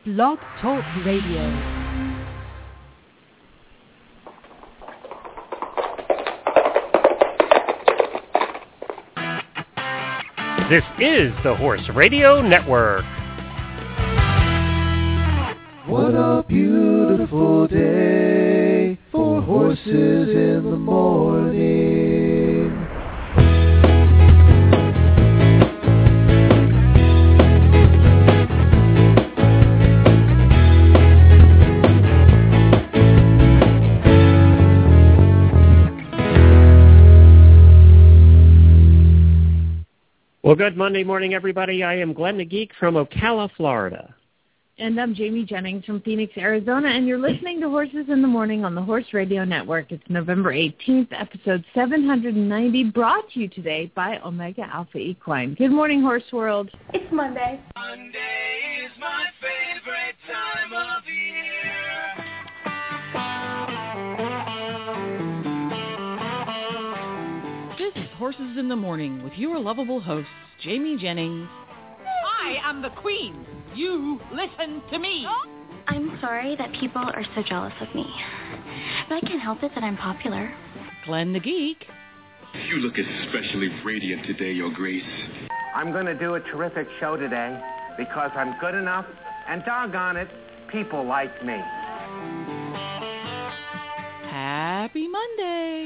Blog Talk Radio. This is the Horse Radio Network. What a beautiful day for horses in the morning. Well, good Monday morning, everybody. I am Glenn the Geek from Ocala, Florida. And I'm Jamie Jennings from Phoenix, Arizona, and you're listening to Horses in the Morning on the Horse Radio Network. It's November 18th, episode 790, brought to you today by Omega Alpha Equine. Good morning, Horse World. It's Monday. Monday is my favorite time of year. This is Horses in the Morning with your lovable hosts, Jamie Jennings. I am the queen. You listen to me. I'm sorry that people are so jealous of me, but I can't help it that I'm popular. Glenn the Geek. You look especially radiant today, Your Grace. I'm going to do a terrific show today because I'm good enough, and doggone it, people like me. Happy Monday.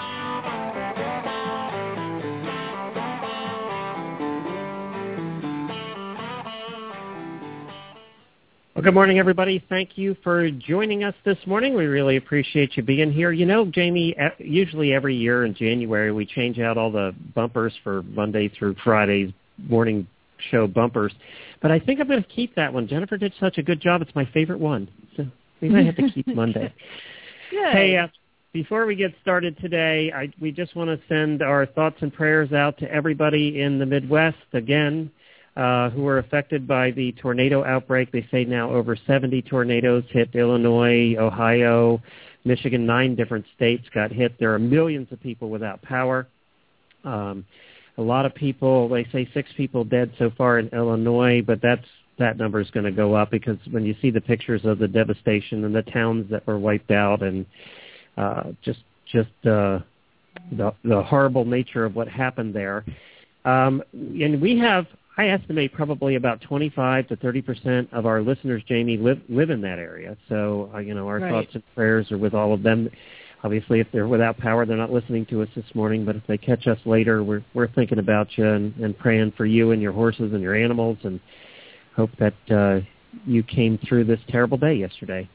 Well, good morning, everybody. Thank you for joining us this morning. We really appreciate you being here. You know, Jamie, usually every year in January we change out all the bumpers for Monday through Friday's morning show bumpers. But I think I'm going to keep that one. Jennifer did such a good job. It's my favorite one. So we might have to keep Monday. Good. Hey, before we get started today, we just want to send our thoughts and prayers out to everybody in the Midwest again, who were affected by the tornado outbreak. They say now over 70 tornadoes hit Illinois, Ohio, Michigan, 9 different states got hit. There are millions of people without power. A lot of people, they say 6 people dead so far in Illinois, but that number is going to go up because when you see the pictures of the devastation and the towns that were wiped out and just the horrible nature of what happened there. And I estimate probably about 25 to 30% of our listeners, Jamie, live in that area. So, our Right. thoughts and prayers are with all of them. Obviously, if they're without power, they're not listening to us this morning. But if they catch us later, we're thinking about you and praying for you and your horses and your animals, and hope that you came through this terrible day yesterday.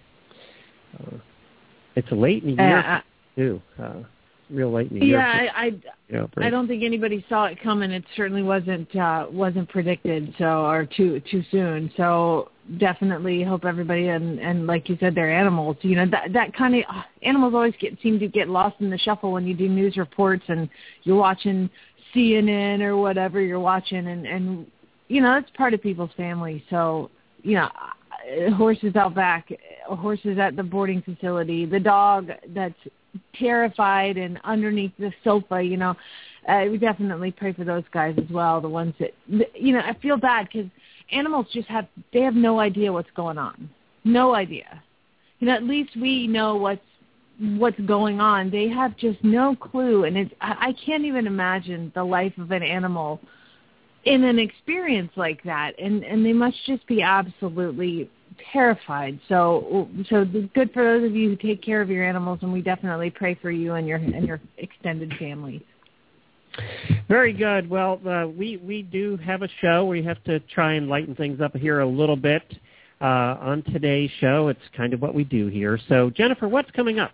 It's late in the year, too. Real late in the year. Yeah, I don't think anybody saw it coming. It certainly wasn't predicted, or too soon. So definitely hope everybody and like you said, their animals. That kind of animals always seem to get lost in the shuffle when you do news reports and you're watching CNN or whatever you're watching, and that's part of people's family. So horses out back, horses at the boarding facility, the dog that's terrified and underneath the sofa, we definitely pray for those guys as well. The ones that, I feel bad because animals have no idea what's going on. No idea. At least we know what's going on. They have just no clue. And I can't even imagine the life of an animal in an experience like that. And they must just be absolutely terrified. So good for those of you who take care of your animals, and we definitely pray for you and your extended family. Very good. Well, we do have a show. We have to try and lighten things up here a little bit on today's show. It's kind of what we do here. So, Jennifer, what's coming up?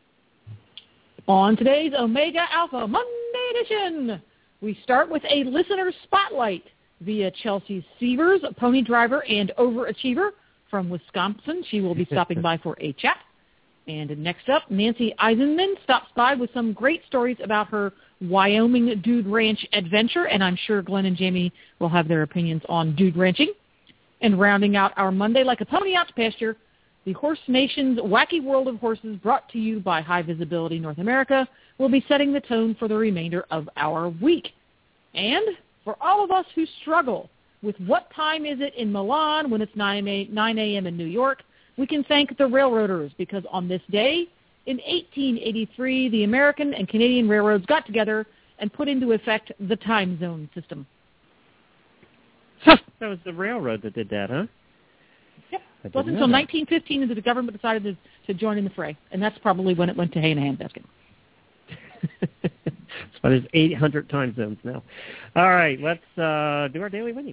On today's Omega Alpha Monday edition, we start with a listener spotlight via Chelsea Sievers, a pony driver and overachiever from Wisconsin. She will be stopping by for a chat. And next up, Nancy Eisenman stops by with some great stories about her Wyoming Dude Ranch adventure, and I'm sure Glenn and Jamie will have their opinions on dude ranching. And rounding out our Monday Like a Pony Out to Pasture, the Horse Nation's Wacky World of Horses, brought to you by High Visibility North America, will be setting the tone for the remainder of our week. And for all of us who struggle with What Time Is It in Milan when it's 9 a.m. in New York, we can thank the railroaders, because on this day, in 1883, the American and Canadian railroads got together and put into effect the time zone system. That was the railroad that did that, huh? Yep. It wasn't until 1915 that the government decided to join in the fray, and that's probably when it went to hay in a handbasket. So there's 800 time zones now. All right, let's do our Daily Winnie.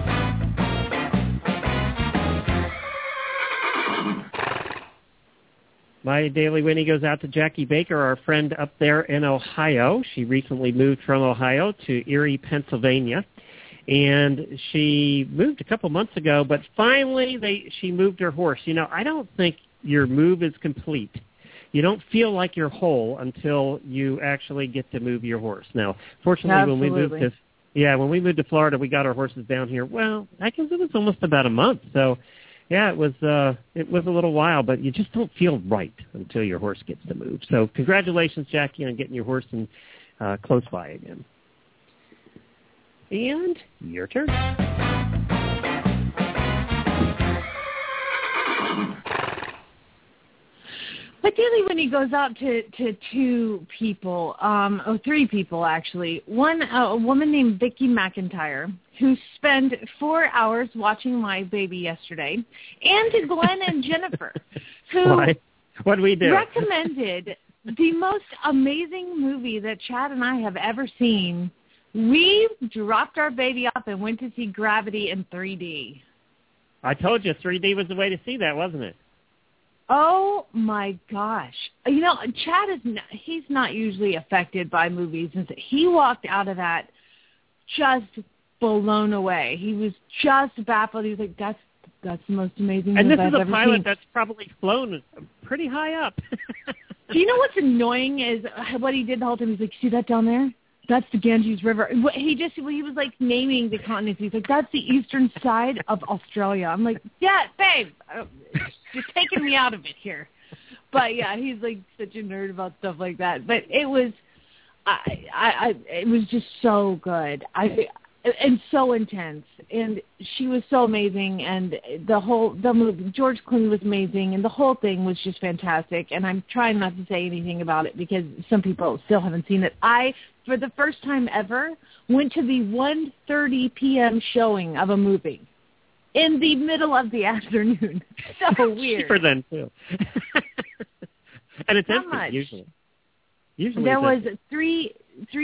My Daily Winnie goes out to Jackie Baker, our friend up there in Ohio. She recently moved from Ohio to Erie, Pennsylvania. And she moved a couple months ago, but finally she moved her horse. You know, I don't think your move is complete. You don't feel like you're whole until you actually get to move your horse. Now, fortunately, Absolutely. when we moved to Florida, we got our horses down here. Well, I guess it was almost about a month. So, yeah, it was a little while, but you just don't feel right until your horse gets to move. So, congratulations, Jackie, on getting your horse in close by again. And your turn. My Daily Winnie goes out to two people, three people actually. One, a woman named Vicki McIntyre, who spent 4 hours watching my baby yesterday, and to Glenn and Jennifer, who What do we do? recommended the most amazing movie that Chad and I have ever seen. We dropped our baby off and went to see Gravity in 3D. I told you 3D was the way to see that, wasn't it? Oh, my gosh. You know, Chad he's not usually affected by movies. He walked out of that just blown away. He was just baffled. He was like, that's the most amazing movie I've ever seen. And this is a pilot that's probably flown pretty high up. Do you know what's annoying is what he did the whole time? He's like, see that down there? That's the Ganges River. He was like naming the continents. He's like, that's the eastern side of Australia. I'm like, yeah, babe, you're taking me out of it here. But yeah, he's like such a nerd about stuff like that. But it was, it was just so good. And so intense, and she was so amazing, and the movie, George Clooney was amazing, and the whole thing was just fantastic. And I'm trying not to say anything about it because some people still haven't seen it. I, for the first time ever, went to the 1:30 p.m. showing of a movie in the middle of the afternoon. So weird. Cheaper than too. And it's How empty much? usually. There was three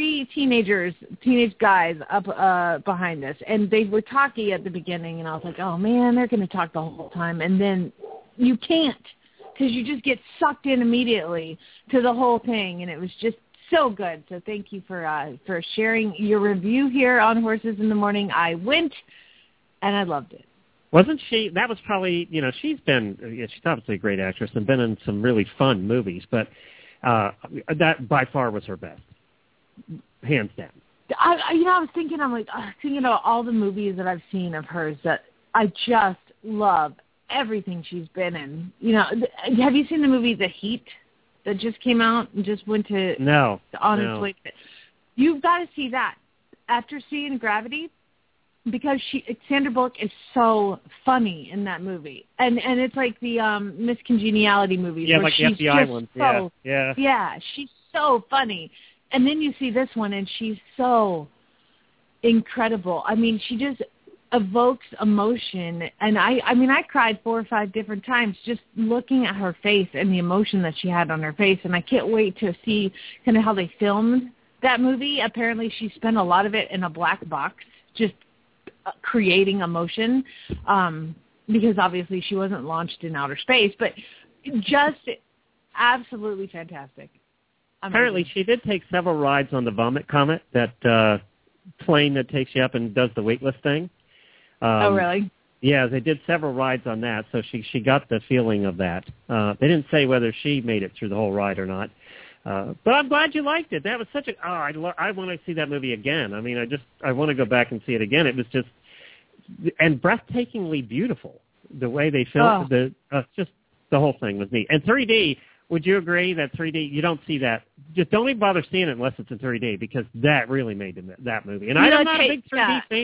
teenage guys up behind us, and they were talking at the beginning, and I was like, oh man, they're going to talk the whole time, and then you can't, because you just get sucked in immediately to the whole thing, and it was just so good. So thank you for sharing your review here on Horses in the Morning. I went, and I loved it. Wasn't she? That was probably, she's obviously a great actress and been in some really fun movies, but that by far was her best. Hands down. I was thinking, thinking about all the movies that I've seen of hers that I just love everything she's been in. Have you seen the movie The Heat that just came out and just went to its way? You've got to see that after seeing Gravity, because Sandra Bullock is so funny in that movie, and it's like the Miss Congeniality movies. Yeah, where like she's the FBI just ones. So, yeah, she's so funny. And then you see this one, and she's so incredible. I mean, she just evokes emotion. And I cried 4 or 5 different times just looking at her face and the emotion that she had on her face. And I can't wait to see kind of how they filmed that movie. Apparently, she spent a lot of it in a black box, just creating emotion, because obviously she wasn't launched in outer space. But just absolutely fantastic. Apparently, she did take several rides on the Vomit Comet, that plane that takes you up and does the weightless thing. Oh, really? Yeah, they did several rides on that, so she got the feeling of that. They didn't say whether she made it through the whole ride or not. But I'm glad you liked it. That was such a... I want to see that movie again. I mean, I want to go back and see it again. It was just... And breathtakingly beautiful, the way they filmed just the whole thing was neat. And 3D... Would you agree that 3D, you don't see that? Just don't even bother seeing it unless it's in 3D, because that really made that movie. And I'm not a big 3D fan.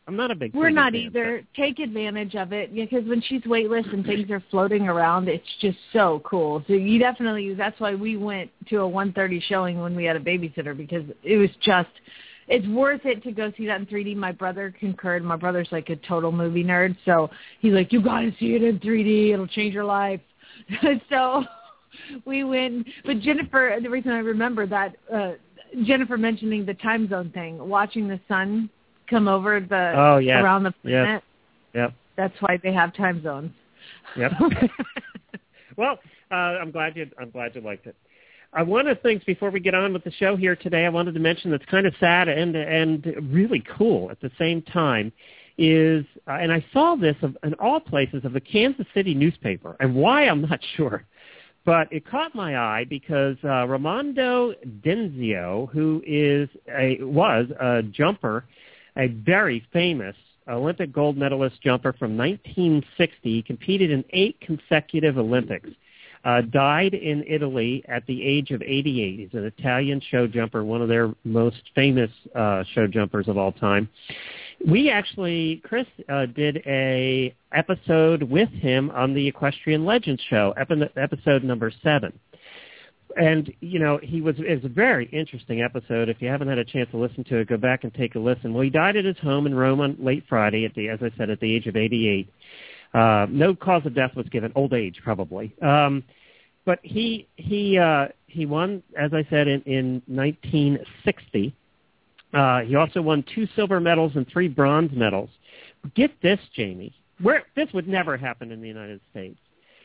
I'm not a big. We're not fan, either. Take advantage of it because when she's weightless and things are floating around, it's just so cool. So you definitely. That's why we went to a 1:30 showing when we had a babysitter because it was just. It's worth it to go see that in 3D. My brother concurred. My brother's like a total movie nerd, so he's like, "You got to see it in 3D. It'll change your life." So we went. But Jennifer, the reason I remember that Jennifer mentioning the time zone thing, watching the sun come over around the planet. Yep. That's why they have time zones. Yep. Well, I'm glad you liked it. One of the things before we get on with the show here today, I wanted to mention that's kind of sad and really cool at the same time is, and I saw this in all places of the Kansas City newspaper, and why I'm not sure. But it caught my eye because Raimondo Denzio, who was a jumper, a very famous Olympic gold medalist jumper from 1960, competed in 8 consecutive Olympics, died in Italy at the age of 88. He's an Italian show jumper, one of their most famous show jumpers of all time. We actually, Chris did a episode with him on the Equestrian Legends show, episode number 7. And, it was a very interesting episode. If you haven't had a chance to listen to it, go back and take a listen. Well, he died at his home in Rome on late Friday, as I said, at the age of 88. No cause of death was given, old age probably. But he won, as I said, in 1960. He also won 2 silver medals and 3 bronze medals. Get this, Jamie. This would never happen in the United States.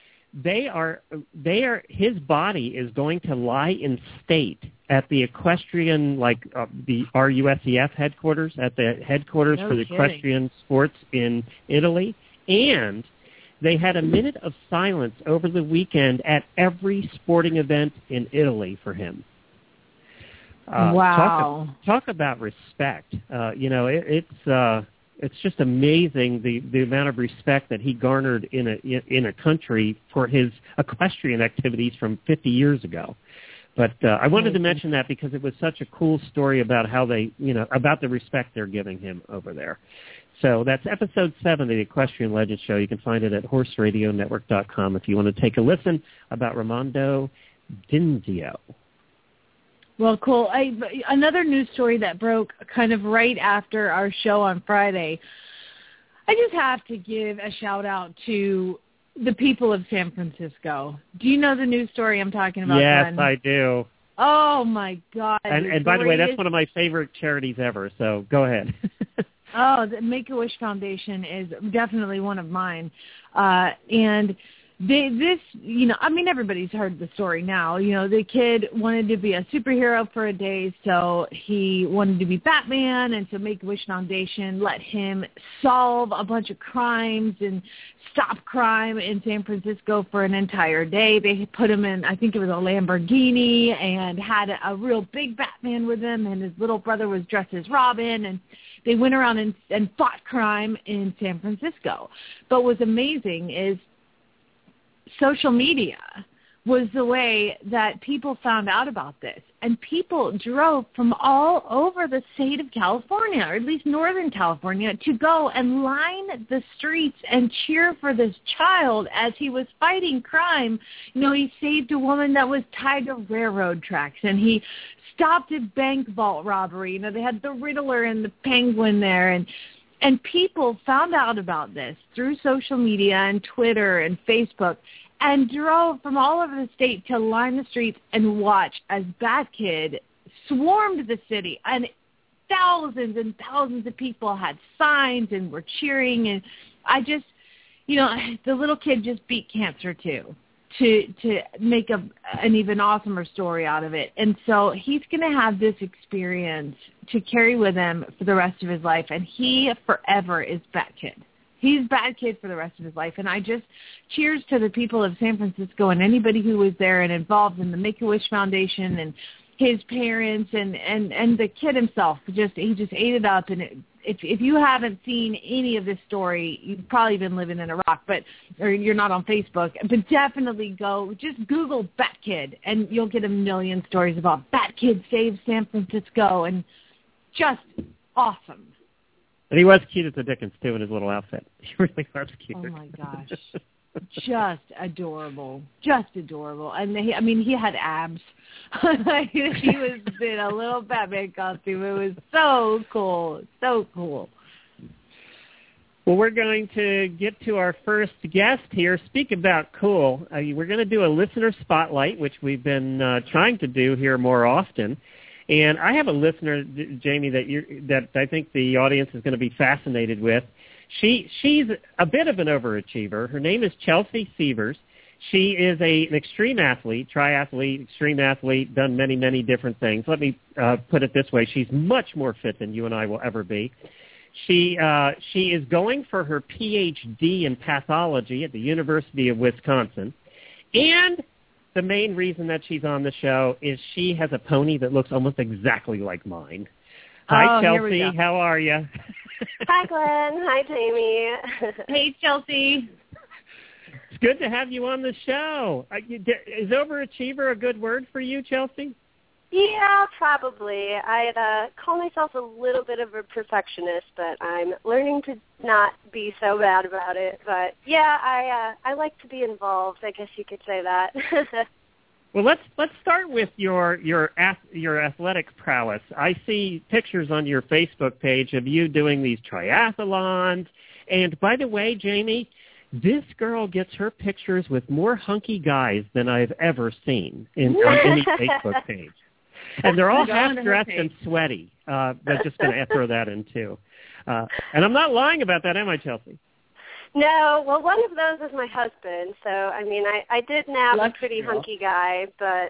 His body is going to lie in state at the equestrian, the RUSEF headquarters, at the headquarters for the equestrian sports in Italy. And they had a minute of silence over the weekend at every sporting event in Italy for him. Wow. Talk about respect. It's just amazing the amount of respect that he garnered in a country for his equestrian activities from 50 years ago. But I wanted to mention that because it was such a cool story about how they, about the respect they're giving him over there. So that's episode 7 of the Equestrian Legends Show. You can find it at horseradionetwork.com if you want to take a listen about Raimondo Denzio. Well, cool. Another news story that broke kind of right after our show on Friday. I just have to give a shout-out to the people of San Francisco. Do you know the news story I'm talking about? Yes, Glenn? I do. Oh, my God. And by the way, that's one of my favorite charities ever, so go ahead. The Make-A-Wish Foundation is definitely one of mine. And everybody's heard the story now. The kid wanted to be a superhero for a day, so he wanted to be Batman, and so Make-A-Wish Foundation let him solve a bunch of crimes and stop crime in San Francisco for an entire day. They put him in, I think it was a Lamborghini, and had a real big Batman with him, and his little brother was dressed as Robin, and they went around and fought crime in San Francisco. But what's amazing is social media was the way that people found out about this. And people drove from all over the state of California, or at least Northern California, to go and line the streets and cheer for this child as he was fighting crime. He saved a woman that was tied to railroad tracks, and he stopped a bank vault robbery. They had the Riddler and the Penguin there, and people found out about this through social media and Twitter and Facebook, and drove from all over the state to line the streets and watch as Bat Kid swarmed the city. And thousands and thousands of people had signs and were cheering. And I just, the little kid just beat cancer too, to make an even awesomer story out of it. And so he's going to have this experience to carry with him for the rest of his life. And he forever is Bat Kid. He's Bat Kid for the rest of his life. And I just cheers to the people of San Francisco and anybody who was there and involved in the Make-A-Wish Foundation and his parents and the kid himself. He just ate it up. And if you haven't seen any of this story, you've probably been living in a rock, or you're not on Facebook. But definitely just Google Bat Kid, and you'll get a million stories about Bat Kid saves San Francisco, and just awesome. And he was cute as the Dickens, too, in his little outfit. He really was cute. Oh, my gosh. Just adorable. Just adorable. And he had abs. He was in a little Batman costume. It was so cool. So cool. Well, we're going to get to our first guest here. Speak about cool. We're going to do a listener spotlight, which we've been trying to do here more often. And I have a listener, Jamie, that I think the audience is going to be fascinated with. She's a bit of an overachiever. Her name is Chelsea Sievers. She is an extreme athlete, triathlete, extreme athlete, done many, many different things. Let me put it this way. She's much more fit than you and I will ever be. She is going for her Ph.D. in pathology at the University of Wisconsin. And the main reason that she's on the show is she has a pony that looks almost exactly like mine. Hi, Chelsea. How are you? Hi, Glenn. Hi, Jamie. Hey, Chelsea. It's good to have you on the show. Is overachiever a good word for you, Chelsea? Yeah, probably. I'd call myself a little bit of a perfectionist, but I'm learning to not be so bad about it. But yeah, I like to be involved. I guess you could say that. Well, let's start with your athletic prowess. I see pictures on your Facebook page of you doing these triathlons. And by the way, Jamie, this girl gets her pictures with more hunky guys than I've ever seen on any Facebook page. And they're all half-dressed and sweaty. I'm just going to throw that in, too. And I'm not lying about that, am I, Chelsea? No. Well, one of those is my husband. So, I did nab a pretty hunky guy, but...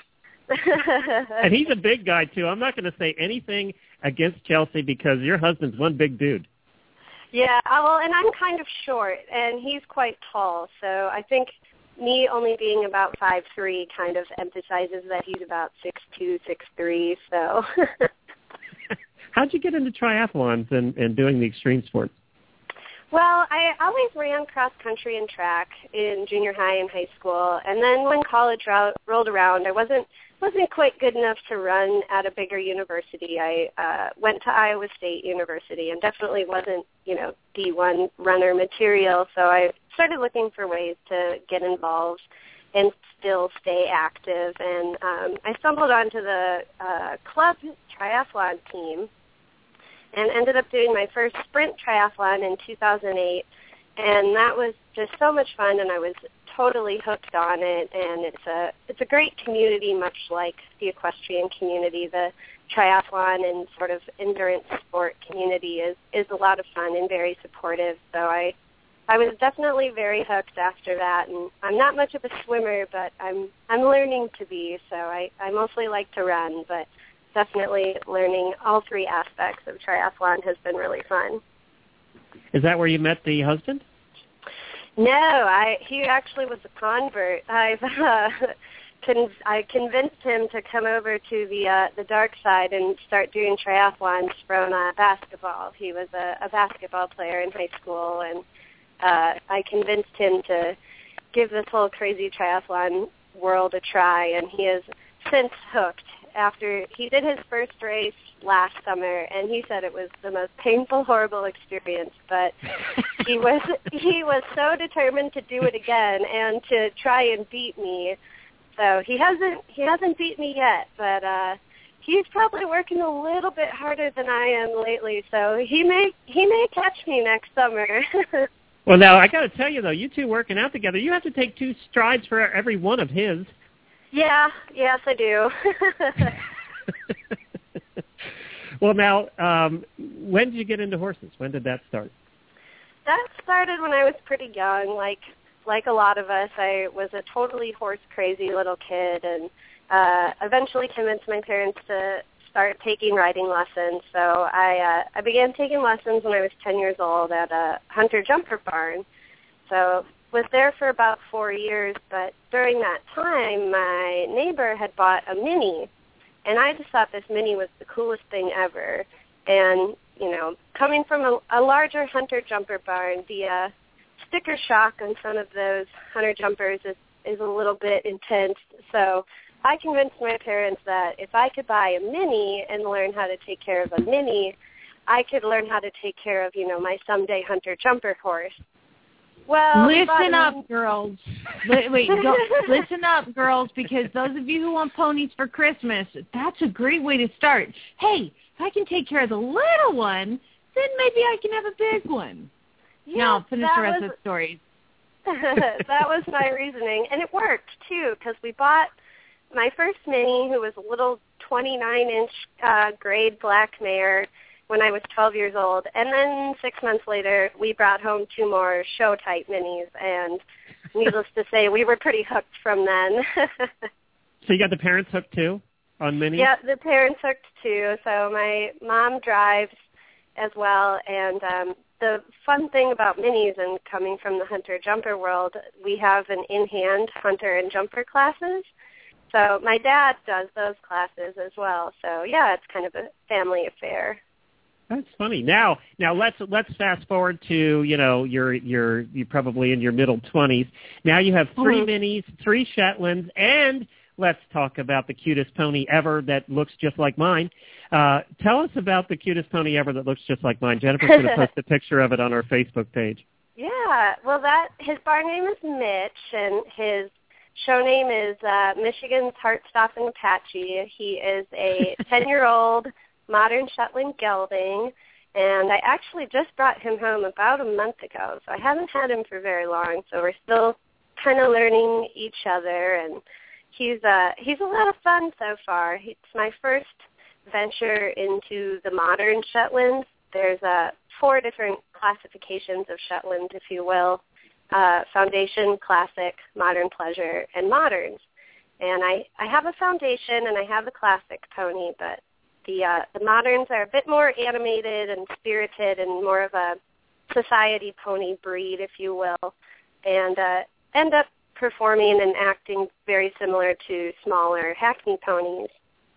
And he's a big guy, too. I'm not going to say anything against Chelsea because your husband's one big dude. Yeah, well, and I'm kind of short, and he's quite tall. So I think... me only being about 5'3" kind of emphasizes that he's about 6'2", 6'3", so. How'd you get into triathlons and doing the extreme sports? Well, I always ran cross country and track in junior high and high school, and then when college rolled around, I wasn't quite good enough to run at a bigger university. I went to Iowa State University and definitely wasn't, D1 runner material, so I started looking for ways to get involved and still stay active. And I stumbled onto the club triathlon team and ended up doing my first sprint triathlon in 2008. And that was just so much fun, and I was totally hooked on it. And it's a great community, much like the equestrian community. The triathlon and sort of endurance sport community is a lot of fun and very supportive. So I was definitely very hooked after that. And I'm not much of a swimmer, but I'm learning to be. So I mostly like to run, but definitely learning all three aspects of triathlon has been really fun. Is that where you met the husband? No, he actually was a convert. I convinced him to come over to the dark side and start doing triathlons from basketball. He was a basketball player in high school, and I convinced him to give this whole crazy triathlon world a try, and he is since hooked. After he did his first race last summer, and he said it was the most painful, horrible experience, but he was so determined to do it again and to try and beat me. So he hasn't beat me yet, but he's probably working a little bit harder than I am lately. So he may catch me next summer. Well, now I got to tell you though, you two working out together, you have to take 2 strides for every one of his. Yeah, yes, I do. Well, now, when did you get into horses? When did that start? That started when I was pretty young. Like a lot of us, I was a totally horse-crazy little kid, and eventually convinced my parents to start taking riding lessons. So I began taking lessons when I was 10 years old at a hunter jumper barn. So was there for about 4 years, but during that time, my neighbor had bought a Mini, and I just thought this Mini was the coolest thing ever. And, coming from a larger hunter jumper barn, the sticker shock on some of those hunter jumpers is a little bit intense. So I convinced my parents that if I could buy a Mini and learn how to take care of a Mini, I could learn how to take care of, my someday hunter jumper horse. Well, listen up, girls. Listen up, girls, because those of you who want ponies for Christmas, that's a great way to start. Hey, if I can take care of the little one, then maybe I can have a big one. Yeah, now, finish the rest of the story. That was my reasoning, and it worked, too, because we bought my first Minnie, who was a little 29-inch grade black mare, when I was 12 years old. And then 6 months later, we brought home 2 more show-type minis. And needless to say, we were pretty hooked from then. So you got the parents hooked, too, on minis? Yeah, the parents hooked, too. So my mom drives as well. And the fun thing about minis and coming from the hunter-jumper world, we have an in-hand hunter and jumper classes. So my dad does those classes as well. So, yeah, it's kind of a family affair. That's funny. Now let's fast forward to you're probably in your middle 20s. Now you have 3 minis, 3 Shetlands, and let's talk about the cutest pony ever that looks just like mine. Tell us about the cutest pony ever that looks just like mine. Jennifer's going to post a picture of it on our Facebook page. Yeah, well, his bar name is Mitch, and his show name is Michigan's Heart-Stopping Apache. He is a 10-year-old modern Shetland gelding, and I actually just brought him home about a month ago, so I haven't had him for very long, so we're still kind of learning each other, and he's a lot of fun so far. It's my first venture into the modern Shetlands. There's 4 different classifications of Shetland, if you will, Foundation, Classic, Modern Pleasure, and Moderns. And I have a Foundation and I have a Classic pony, but the Moderns are a bit more animated and spirited and more of a society pony breed, if you will, and end up performing and acting very similar to smaller Hackney ponies.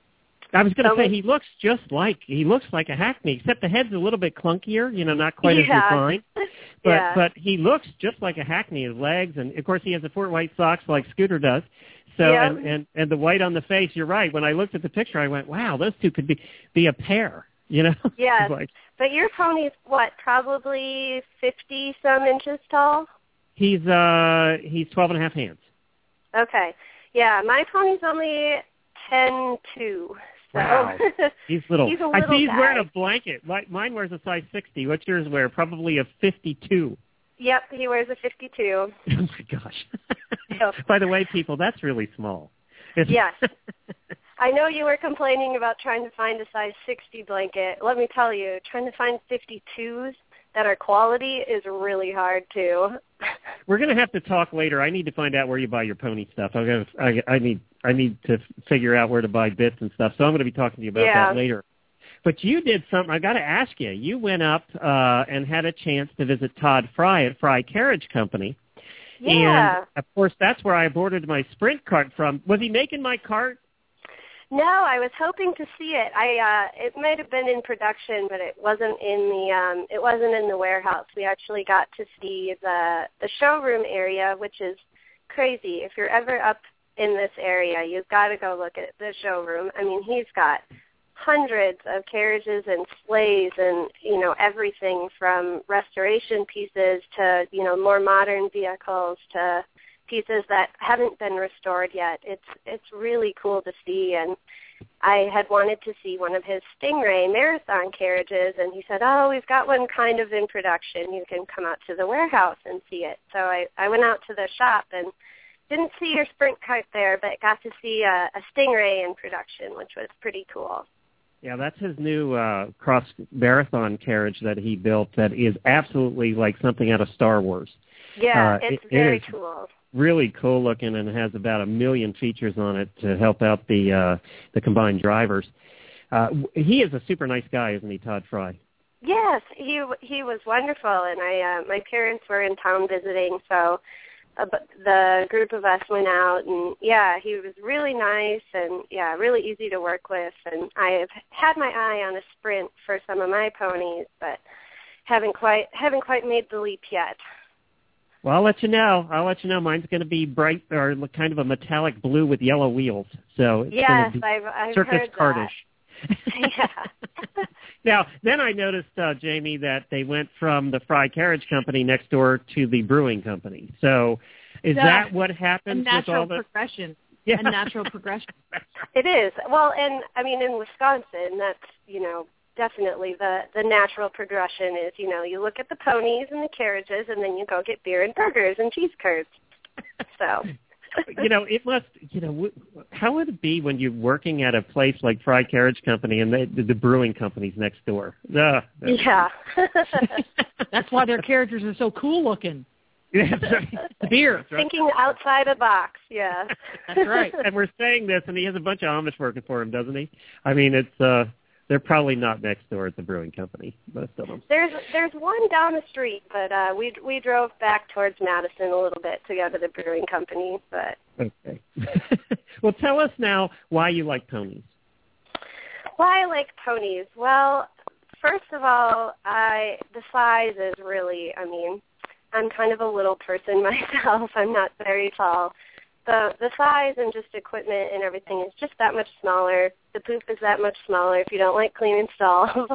I was going to say he looks like a Hackney, except the head's a little bit clunkier, not quite as refined. But he looks just like a Hackney. His legs, and of course he has the 4 white socks like Scooter does. So and the white on the face. You're right. When I looked at the picture, I went, "Wow, those two could be a pair." Yeah. But your pony's what? Probably 50-some inches tall. He's 12 and a half hands. Okay. Yeah, my pony's only 10'2". So wow. He's little. He's a little I see he's guy. wearing a blanket. Mine wears a size 60. What's yours wear? Probably a 52. Yep, he wears a 52. Oh, my gosh. By the way, people, that's really small. Yes. I know you were complaining about trying to find a size 60 blanket. Let me tell you, trying to find 52s that are quality is really hard, too. We're going to have to talk later. I need to find out where you buy your pony stuff. I need to figure out where to buy bits and stuff, so I'm going to be talking to you about that later. But you did something. I got to ask you. You went up and had a chance to visit Todd Fry at Fry Carriage Company. Yeah. And, of course, that's where I aborted my Sprint cart from. Was he making my cart? No, I was hoping to see it. It might have been in production, but it wasn't in the warehouse. We actually got to see the showroom area, which is crazy. If you're ever up in this area, you've got to go look at the showroom. I mean, he's got hundreds of carriages and sleighs and, everything from restoration pieces to, more modern vehicles to pieces that haven't been restored yet. It's really cool to see, and I had wanted to see one of his Stingray marathon carriages, and he said, we've got one kind of in production. You can come out to the warehouse and see it. So I went out to the shop and didn't see your Sprint cart there, but got to see a Stingray in production, which was pretty cool. Yeah, that's his new cross marathon carriage that he built that is absolutely like something out of Star Wars. Yeah, it's very cool. Really cool looking and has about 1 million features on it to help out the combined drivers. He is a super nice guy, isn't he, Todd Fry? Yes, he was wonderful, and my parents were in town visiting, so the group of us went out, and he was really nice and really easy to work with. And I have had my eye on a Sprint for some of my ponies, but haven't quite made the leap yet. Well, I'll let you know. Mine's going to be bright or kind of a metallic blue with yellow wheels. So it's yes, going to be I've circus heard cartish. Yeah. Now, then I noticed, Jamie, that they went from the Fry Carriage Company next door to the brewing company. So is that what happens with all the... progression. Yeah. A natural progression. It is. Well, and I mean, in Wisconsin, that's, definitely the natural progression is, you look at the ponies and the carriages, and then you go get beer and burgers and cheese curds. So... it must, how would it be when you're working at a place like Fry Carriage Company and the brewing company's next door? Yeah. That's why their carriages are so cool looking. That's right. The beer. That's right. Thinking outside the box, yeah. That's right. And we're saying this, and he has a bunch of Amish working for him, doesn't he? I mean, it's they're probably not next door at the brewing company, most of them. There's one down the street, but we drove back towards Madison a little bit to go to the brewing company. But okay. Well, tell us now why you like ponies. Why I like ponies? Well, first of all, the size is really. I mean, I'm kind of a little person myself. I'm not very tall. The size and just equipment and everything is just that much smaller. The poop is that much smaller if you don't like cleaning stalls.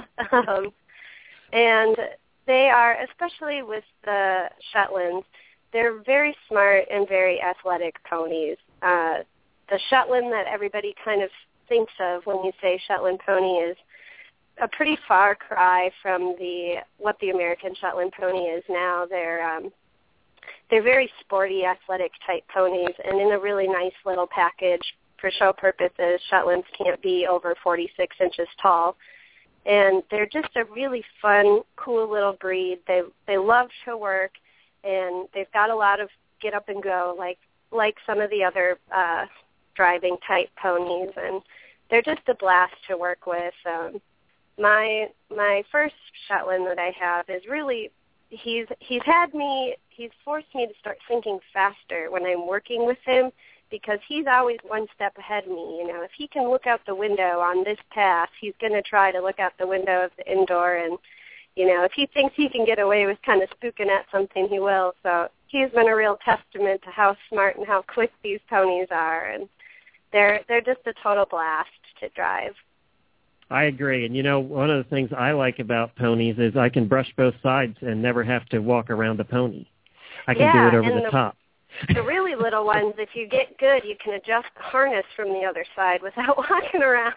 And they are, especially with the Shetlands, they're very smart and very athletic ponies. The Shetland that everybody kind of thinks of when you say Shetland pony is a pretty far cry from what the American Shetland pony is now. They're very sporty, athletic type ponies, and in a really nice little package for show purposes. Shetlands can't be over 46 inches tall, and they're just a really fun, cool little breed. They love to work, and they've got a lot of get up and go, like some of the other driving type ponies, and they're just a blast to work with. My first Shetland that I have is really. He's forced me to start thinking faster when I'm working with him because he's always one step ahead of me. If he can look out the window on this path, he's going to try to look out the window of the indoor. And, if he thinks he can get away with kind of spooking at something, he will. So he's been a real testament to how smart and how quick these ponies are. And they're just a total blast to drive. I agree. And, one of the things I like about ponies is I can brush both sides and never have to walk around the pony. I can do it over the top. The really little ones, if you get good, you can adjust the harness from the other side without walking around.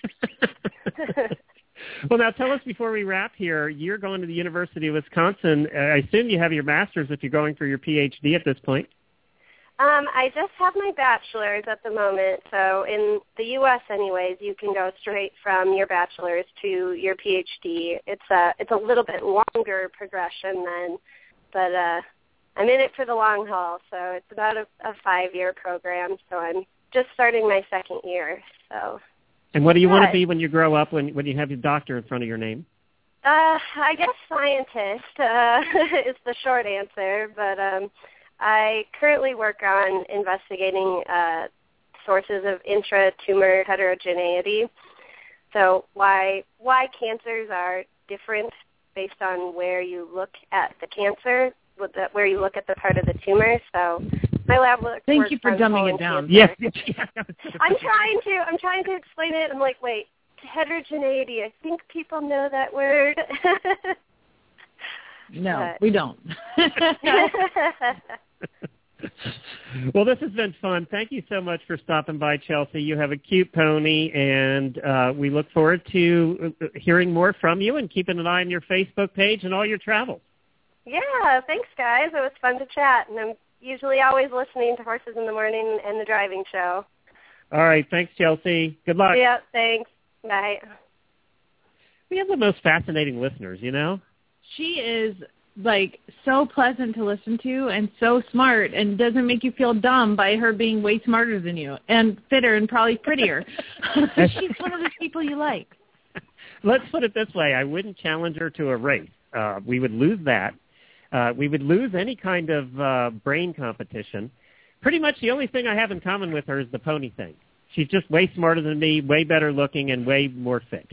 Well, now tell us before we wrap here, you're going to the University of Wisconsin. I assume you have your master's if you're going for your PhD at this point. I just have my bachelor's at the moment. So in the U.S. anyways, you can go straight from your bachelor's to your PhD. It's a little bit longer progression then, but I'm in it for the long haul. So it's about a 5-year program. So I'm just starting my second year. So. And what do you want to be when you grow up, when you have your doctor in front of your name? I guess scientist is the short answer, but I currently work on investigating sources of intra-tumor heterogeneity. So why cancers are different based on where you look at the cancer, where you look at the part of the tumor. So my lab works. Thank you for dumbing it down. Yes. I'm trying to explain it. I'm like, wait, heterogeneity. I think people know that word. No, we don't. Well, this has been fun. Thank you so much for stopping by, Chelsea. You have a cute pony, and we look forward to hearing more from you and keeping an eye on your Facebook page and all your travels. Yeah, thanks, guys. It was fun to chat, and I'm usually always listening to Horses in the Morning and the driving show. All right. Thanks, Chelsea. Good luck. Yeah, thanks. Bye. We have the most fascinating listeners, She is so pleasant to listen to and so smart and doesn't make you feel dumb by her being way smarter than you and fitter and probably prettier. She's one of those people you like. Let's put it this way. I wouldn't challenge her to a race. We would lose that. We would lose any kind of brain competition. Pretty much the only thing I have in common with her is the pony thing. She's just way smarter than me, way better looking, and way more fit.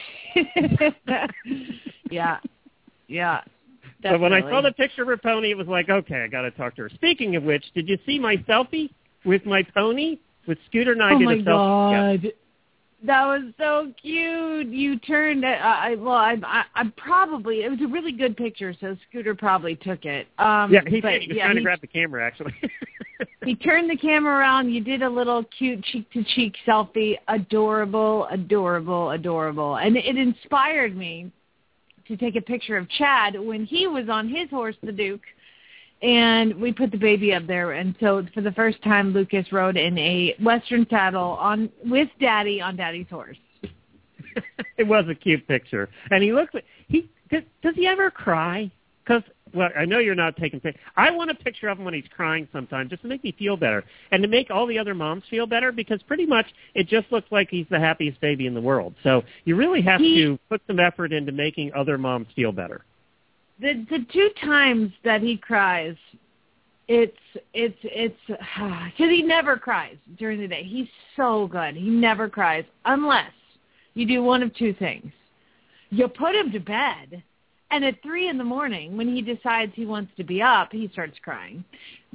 Yeah. Definitely. So when I saw the picture of her pony, it was like, okay, I got to talk to her. Speaking of which, did you see my selfie with my pony? With Scooter and I did a selfie. Oh, my God. That was so cute. You turned. I probably. It was a really good picture, so Scooter probably took it. He was trying to grab the camera, actually. He turned the camera around. You did a little cute cheek-to-cheek selfie. Adorable, adorable, adorable. And it inspired me to take a picture of Chad when he was on his horse, the Duke. And we put the baby up there, and so for the first time, Lucas rode in a Western saddle with Daddy on Daddy's horse. It was a cute picture, and he looks. Does he ever cry? Because I know you're not taking pictures. I want a picture of him when he's crying sometime, just to make me feel better, and to make all the other moms feel better. Because pretty much it just looks like he's the happiest baby in the world. So you really have to put some effort into making other moms feel better. The 2 times that he cries, it's because he never cries during the day. He's so good. He never cries unless you do one of 2 things. You put him to bed, and at 3 a.m, when he decides he wants to be up, he starts crying.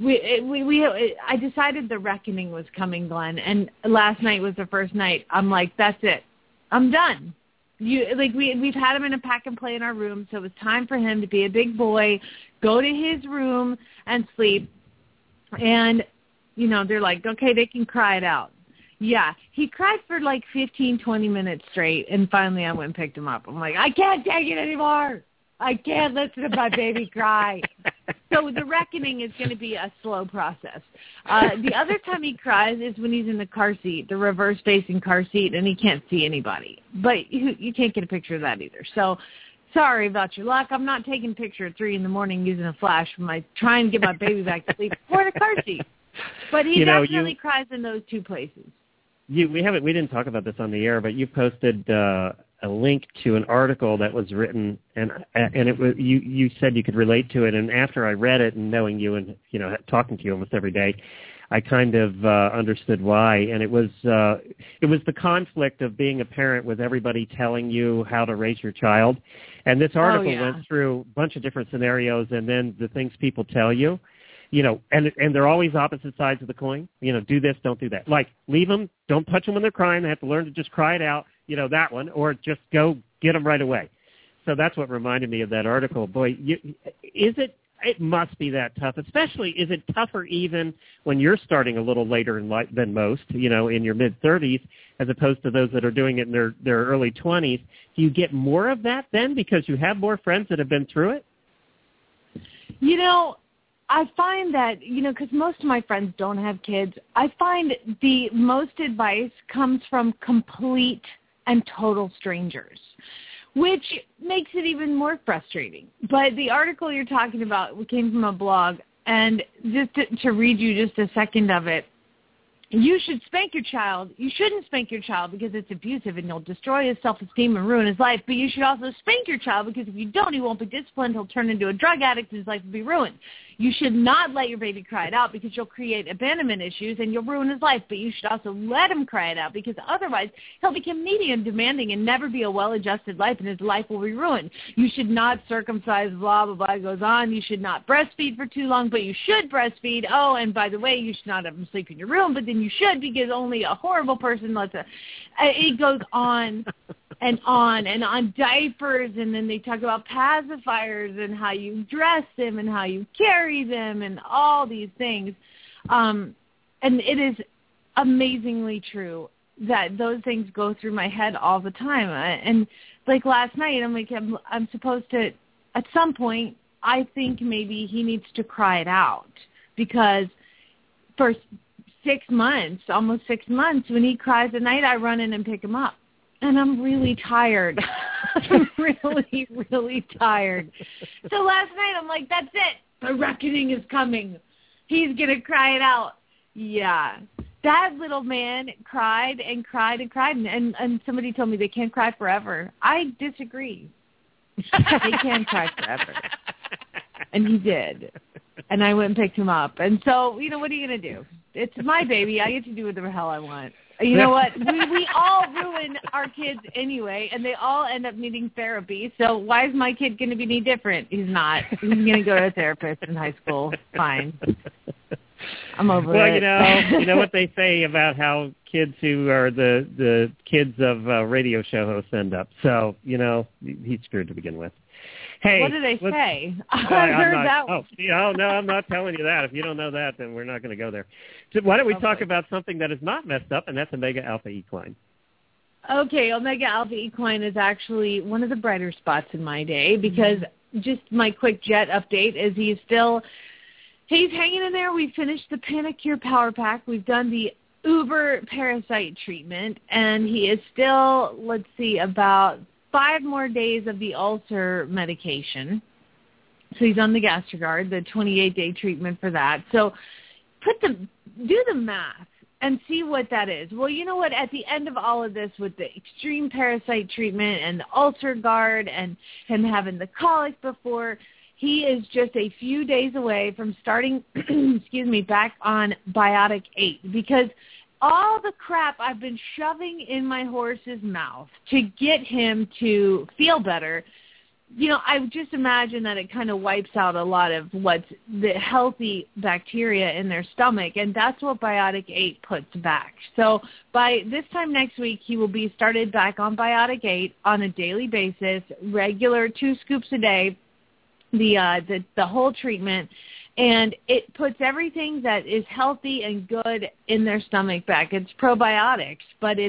I decided the reckoning was coming, Glenn, and last night was the first night. I'm like, that's it. I'm done. We've had him in a pack and play in our room, so it was time for him to be a big boy, go to his room and sleep. And, they're like, okay, they can cry it out. Yeah, he cried for 15, 20 minutes straight, and finally I went and picked him up. I'm like, I can't take it anymore. I can't listen to my baby cry. So the reckoning is going to be a slow process. The other time he cries is when he's in the car seat, the reverse-facing car seat, and he can't see anybody. But you can't get a picture of that either. So sorry about your luck. I'm not taking a picture at 3 a.m. using a flash from trying to get my baby back to sleep for the car seat. But he definitely cries in those 2 places. We didn't talk about this on the air, but you posted a link to an article that was written, and it was you said you could relate to it. And after I read it, and knowing you and talking to you almost every day, I kind of understood why. And it was the conflict of being a parent with everybody telling you how to raise your child. And this article went through a bunch of different scenarios, and then the things people tell you. And they're always opposite sides of the coin. Do this, don't do that. Like, leave them, don't touch them when they're crying. They have to learn to just cry it out, that one, or just go get them right away. So that's what reminded me of that article. Boy, it must be that tough, especially, is it tougher even when you're starting a little later in life than most, in your mid-30s, as opposed to those that are doing it in their early 20s? Do you get more of that then because you have more friends that have been through it? I find that, because most of my friends don't have kids, I find the most advice comes from complete and total strangers, which makes it even more frustrating. But the article you're talking about came from a blog, and just to read you just a second of it, you should spank your child. You shouldn't spank your child because it's abusive and you'll destroy his self-esteem and ruin his life. But you should also spank your child because if you don't, he won't be disciplined. He'll turn into a drug addict and his life will be ruined. You should not let your baby cry it out because you'll create abandonment issues and you'll ruin his life. But you should also let him cry it out because otherwise he'll become needy and demanding and never be a well-adjusted life, and his life will be ruined. You should not circumcise, blah, blah, blah, goes on. You should not breastfeed for too long, but you should breastfeed. Oh, and by the way, you should not have him sleep in your room, but then you should because only a horrible person lets it. It goes on and on diapers, and then they talk about pacifiers and how you dress them and how you carry them and all these things. And it is amazingly true that those things go through my head all the time. And like last night, I'm like, I'm supposed to, at some point, I think maybe he needs to cry it out because for 6 months, almost 6 months, when he cries at night, I run in and pick him up. And I'm really tired. I'm really, really tired. So last night, I'm like, that's it. The reckoning is coming. He's going to cry it out. Yeah. That little man cried and cried and cried. And somebody told me they can't cry forever. I disagree. They can cry forever. And he did. And I went and picked him up. And so, what are you going to do? It's my baby. I get to do whatever the hell I want. You know what? We all ruin our kids anyway, and they all end up needing therapy. So why is my kid going to be any different? He's not. He's going to go to a therapist in high school. Fine. I'm over well, it. you know what they say about how kids who are the kids of radio show hosts end up. So, he's screwed to begin with. Hey, what do they say? I've heard that one. No, I'm not telling you that. If you don't know that, then we're not going to go there. So why don't we talk about something that is not messed up, and that's Omega Alpha Equine. Okay, Omega Alpha Equine is actually one of the brighter spots in my day because just my quick jet update is he's hanging in there. We finished the Panacure Power Pack. We've done the Uber parasite treatment, and he is still, about 5 more days of the ulcer medication. So he's on the GastroGuard, the 28-day treatment for that. So do the math and see what that is. Well, you know what? At the end of all of this, with the extreme parasite treatment and the ulcer guard and him having the colic before, he is just a few days away from starting, back on Biotic 8 because all the crap I've been shoving in my horse's mouth to get him to feel better, I just imagine that it kind of wipes out a lot of what's the healthy bacteria in their stomach, and that's what Biotic 8 puts back. So by this time next week, he will be started back on Biotic 8 on a daily basis, regular 2 scoops a day, the whole treatment, and it puts everything that is healthy and good in their stomach back. It's probiotics, but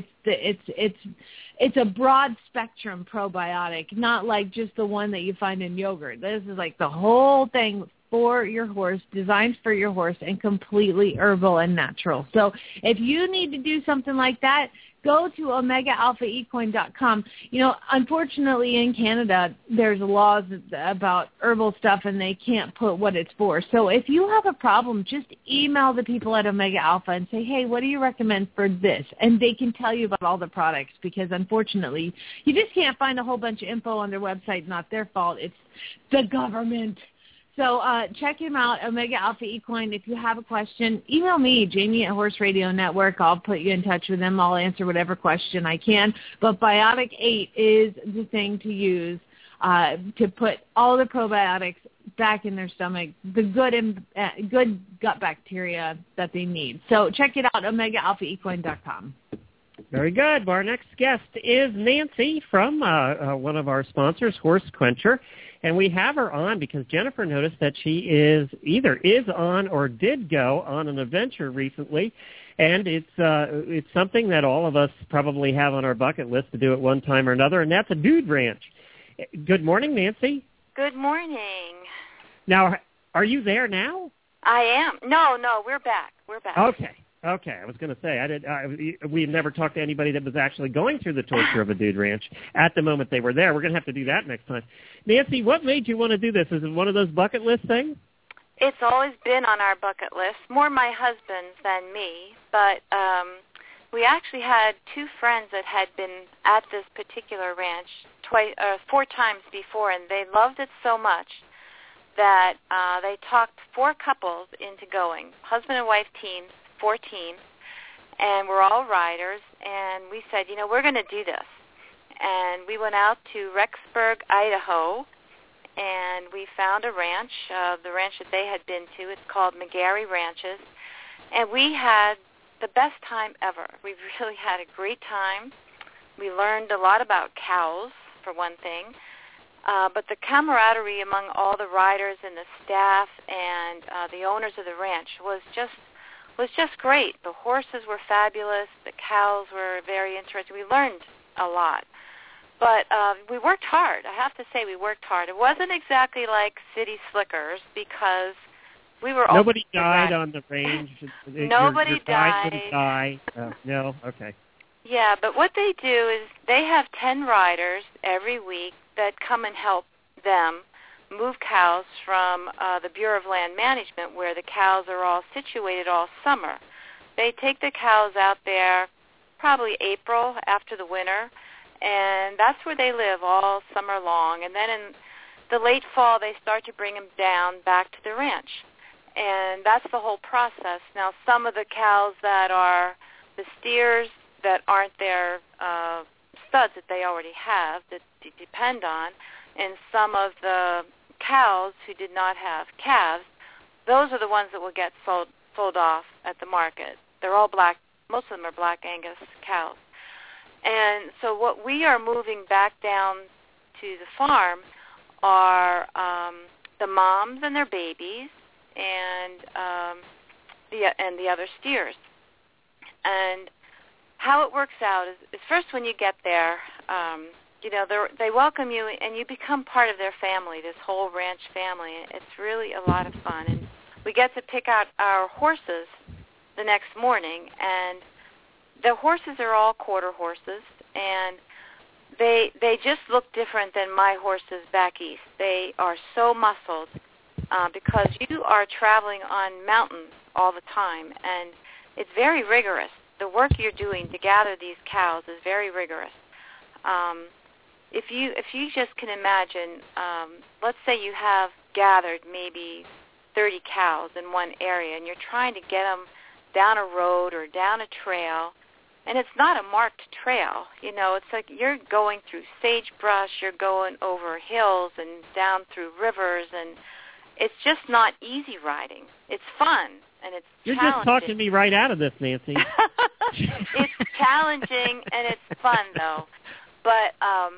it's a broad spectrum probiotic, not like just the one that you find in yogurt. This is like the whole thing for your horse, designed for your horse, and completely herbal and natural. So if you need to do something like that, go to OmegaAlphaEquine.com. Unfortunately in Canada, there's laws about herbal stuff and they can't put what it's for. So if you have a problem, just email the people at Omega Alpha and say, hey, what do you recommend for this? And they can tell you about all the products because unfortunately, you just can't find a whole bunch of info on their website. Not their fault. It's the government. So check him out, Omega Alpha Equine. If you have a question, email me, Jamie at Horse Radio Network. I'll put you in touch with them. I'll answer whatever question I can. But Biotic 8 is the thing to use to put all the probiotics back in their stomach, the good gut bacteria that they need. So check it out, OmegaAlphaEquine.com. Very good. Our next guest is Nancy from one of our sponsors, Horse Quencher. And we have her on because Jennifer noticed that she either is on or did go on an adventure recently. And it's something that all of us probably have on our bucket list to do at one time or another, and that's a dude ranch. Good morning, Nancy. Good morning. Now, are you there now? I am. No, we're back. Okay. I was going to say, we've never talked to anybody that was actually going through the torture of a dude ranch at the moment they were there. We're going to have to do that next time. Nancy, what made you want to do this? Is it one of those bucket list things? It's always been on our bucket list, more my husband's than me. But we actually had 2 friends that had been at this particular ranch 4 times before, and they loved it so much that they talked 4 couples into going, husband and wife teams, 4 teams, and we're all riders, and we said, we're going to do this. And we went out to Rexburg, Idaho, and we found a ranch, the ranch that they had been to. It's called McGarry Ranches, and we had the best time ever. We really had a great time. We learned a lot about cows, for one thing, but the camaraderie among all the riders and the staff and the owners of the ranch was just great. The horses were fabulous. The cows were very interesting. We learned a lot. But we worked hard. I have to say we worked hard. It wasn't exactly like City Slickers because we were all... Nobody died on the range. Nobody your died. Didn't die. No? Okay. Yeah, but what they do is they have 10 riders every week that come and help them move cows from the Bureau of Land Management, where the cows are all situated all summer. They take the cows out there probably April after the winter, and that's where they live all summer long. And then in the late fall, they start to bring them down back to the ranch. And that's the whole process. Now, some of the cows that are the steers that aren't their studs that they already have that they depend on, and some of the cows who did not have calves, those are the ones that will get sold sold off at the market. They're all black. Most of them are Black Angus cows. And so what we are moving back down to the farm are the moms and their babies and the other steers. And how it works out is first when you get there, they welcome you and you become part of their family, this whole ranch family. It's really a lot of fun. And we get to pick out our horses the next morning, and the horses are all quarter horses, and they just look different than my horses back east. They are so muscled because you are traveling on mountains all the time, and it's very rigorous. The work you're doing to gather these cows is very rigorous. If you just can imagine, let's say you have gathered maybe 30 cows in one area, and you're trying to get them down a road or down a trail, and it's not a marked trail. It's like you're going through sagebrush, you're going over hills and down through rivers, and it's just not easy riding. It's fun, and it's You're challenging. just talking me right out of this, Nancy. It's challenging, and it's fun, though. But,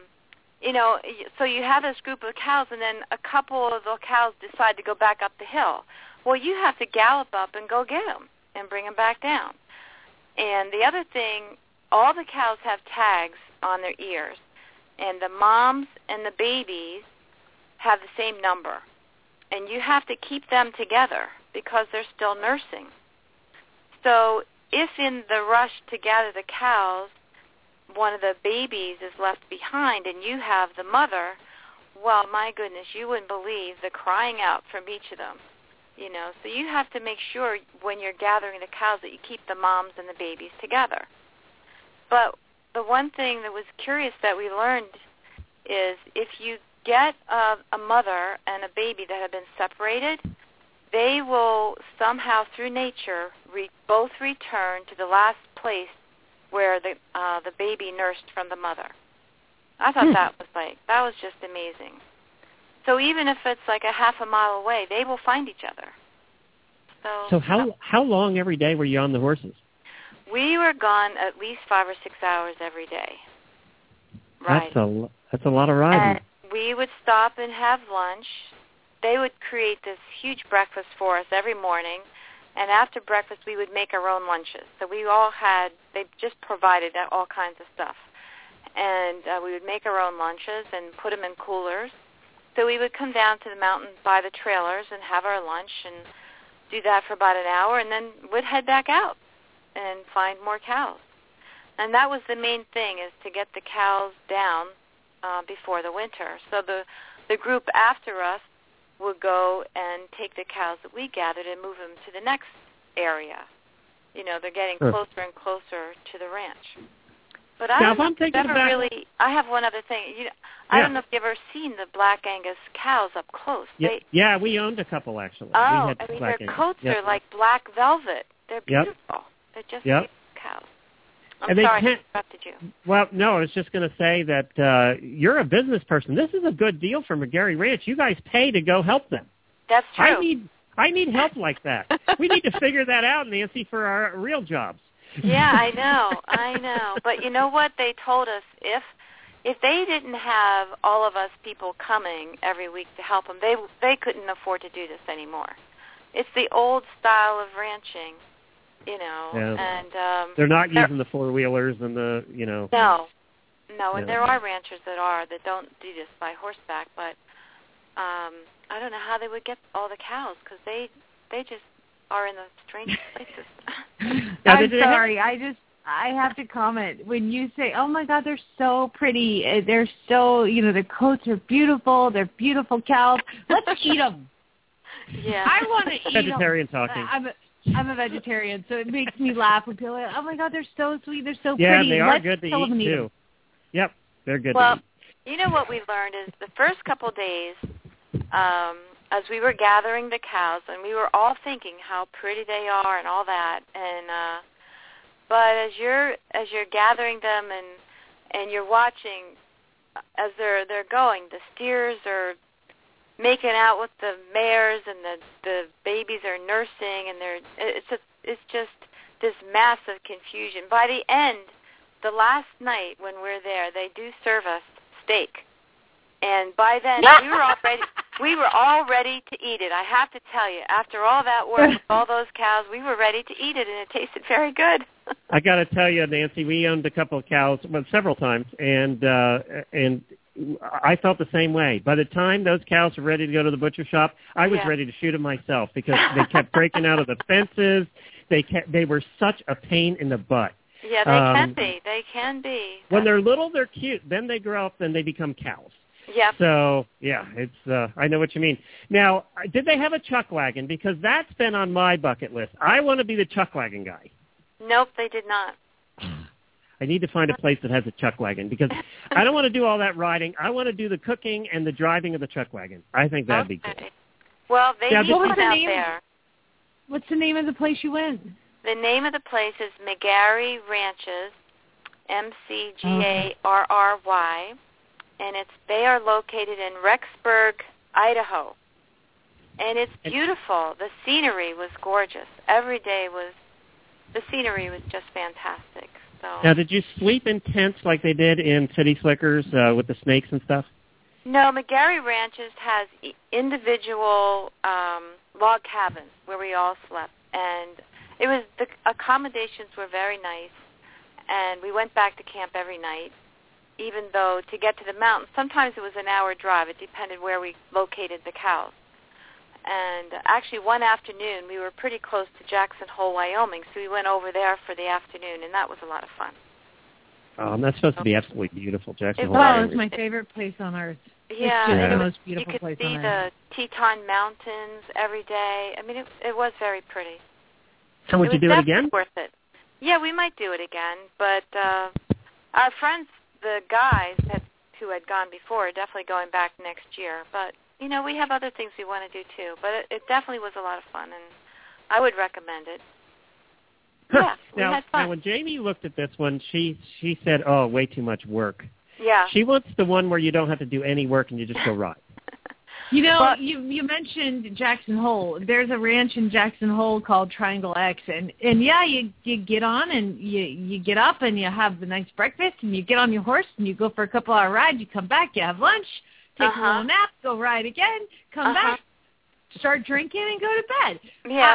so you have this group of cows, and then a couple of the cows decide to go back up the hill. Well, you have to gallop up and go get them and bring them back down. And the other thing, all the cows have tags on their ears, and the moms and the babies have the same number. And you have to keep them together because they're still nursing. So if in the rush to gather the cows, one of the babies is left behind and you have the mother, well, my goodness, you wouldn't believe the crying out from each of them. So you have to make sure when you're gathering the cows that you keep the moms and the babies together. But the one thing that was curious that we learned is if you get a mother and a baby that have been separated, they will somehow through nature both return to the last place where the baby nursed from the mother. I thought that was just amazing. So even if it's like a half a mile away, they will find each other. So how long every day were you on the horses? We were gone at least 5 or 6 hours every day. Right. That's a lot of riding. And we would stop and have lunch. They would create this huge breakfast for us every morning. And after breakfast, we would make our own lunches. So they just provided all kinds of stuff. And we would make our own lunches and put them in coolers. So we would come down to the mountain by the trailers and have our lunch and do that for about an hour, and then we'd head back out and find more cows. And that was the main thing, is to get the cows down before the winter. So the group after us would go and take the cows that we gathered and move them to the next area. They're getting closer and closer to the ranch. But I have one other thing. I don't know if you've ever seen the Black Angus cows up close. Yeah, we owned a couple, actually. Oh, their coats are like black velvet. They're beautiful. They're just beautiful cows. I'm sorry I interrupted you. Well, no, I was just going to say that you're a business person. This is a good deal from McGarry Ranch. You guys pay to go help them. That's true. I need help like that. We need to figure that out, Nancy, for our real jobs. Yeah, I know. But you know what? They told us if they didn't have all of us people coming every week to help them, they couldn't afford to do this anymore. It's the old style of ranching, and they're not using the four-wheelers and the, No, and there are ranchers that don't do this by horseback, but I don't know how they would get all the cows because they just are in the strangest places. I'm sorry. I have to comment. When you say, oh, my God, they're so pretty. They're so, their coats are beautiful. They're beautiful cows. Let's eat them. Yeah. I want to eat vegetarian them. talking. I'm a vegetarian, so it makes me laugh when people are like, oh, my God, they're so sweet. They're so pretty. pretty. They are good to eat, too. Yep, they're good to eat. You know what we learned is the first couple of days, as we were gathering the cows, and we were all thinking how pretty they are and all that, and but as you're gathering them and you're watching as they're going, the steers are making out with the mares, and the babies are nursing, and it's just this massive confusion. By the end, the last night when we're there, they do serve us steak, and by then we were all ready to eat it. I have to tell you, after all that work with all those cows, we were ready to eat it, and it tasted very good. I got to tell you, Nancy, we owned a couple of cows, well, several times, and I felt the same way. By the time those cows were ready to go to the butcher shop, I was ready to shoot them myself because they kept breaking out of the fences. They were such a pain in the butt. Yeah, they can be. They can be. When they're little, they're cute. Then they grow up, and they become cows. Yep. So, yeah, it's I know what you mean. Now, did they have a chuck wagon? Because that's been on my bucket list. I want to be the chuck wagon guy. Nope, they did not. I need to find a place that has a chuck wagon because I don't want to do all that riding. I want to do the cooking and the driving of the chuck wagon. I think that'd be cool. Well, they need one out there. What's the name of the place you went? The name of the place is McGarry Ranches, McGarry, and they are located in Rexburg, Idaho. And it's beautiful. The scenery was gorgeous. The scenery was just fantastic. So. Now, did you sleep in tents like they did in City Slickers with the snakes and stuff? No, McGarry Ranches has individual log cabins where we all slept, and the accommodations were very nice, and we went back to camp every night, even though to get to the mountains, sometimes it was an hour drive. It depended where we located the cows. And actually one afternoon we were pretty close to Jackson Hole, Wyoming, so we went over there for the afternoon, and that was a lot of fun. That's supposed to be absolutely beautiful, Jackson Hole. Well, it's my favorite place on earth. Yeah, it's the most beautiful place on earth. You could see the Teton Mountains every day. I mean, it was very pretty. So would you do it again? Worth it. Yeah, we might do it again, but our friends, the guys who had gone before, are definitely going back next year. But, we have other things we want to do too. But it definitely was a lot of fun, and I would recommend it. Yeah, we had fun. Now, when Jamie looked at this one, she said, "Oh, way too much work." Yeah. She wants the one where you don't have to do any work and you just go ride. You mentioned Jackson Hole. There's a ranch in Jackson Hole called Triangle X, and yeah, you get on and you get up and you have the nice breakfast and you get on your horse and you go for a couple-hour ride. You come back, you have lunch, take a little nap, go ride again, come back, start drinking, and go to bed. Yeah.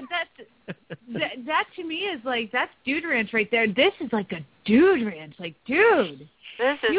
That to me is like, that's dude ranch right there. This is like a dude ranch, like dude. This is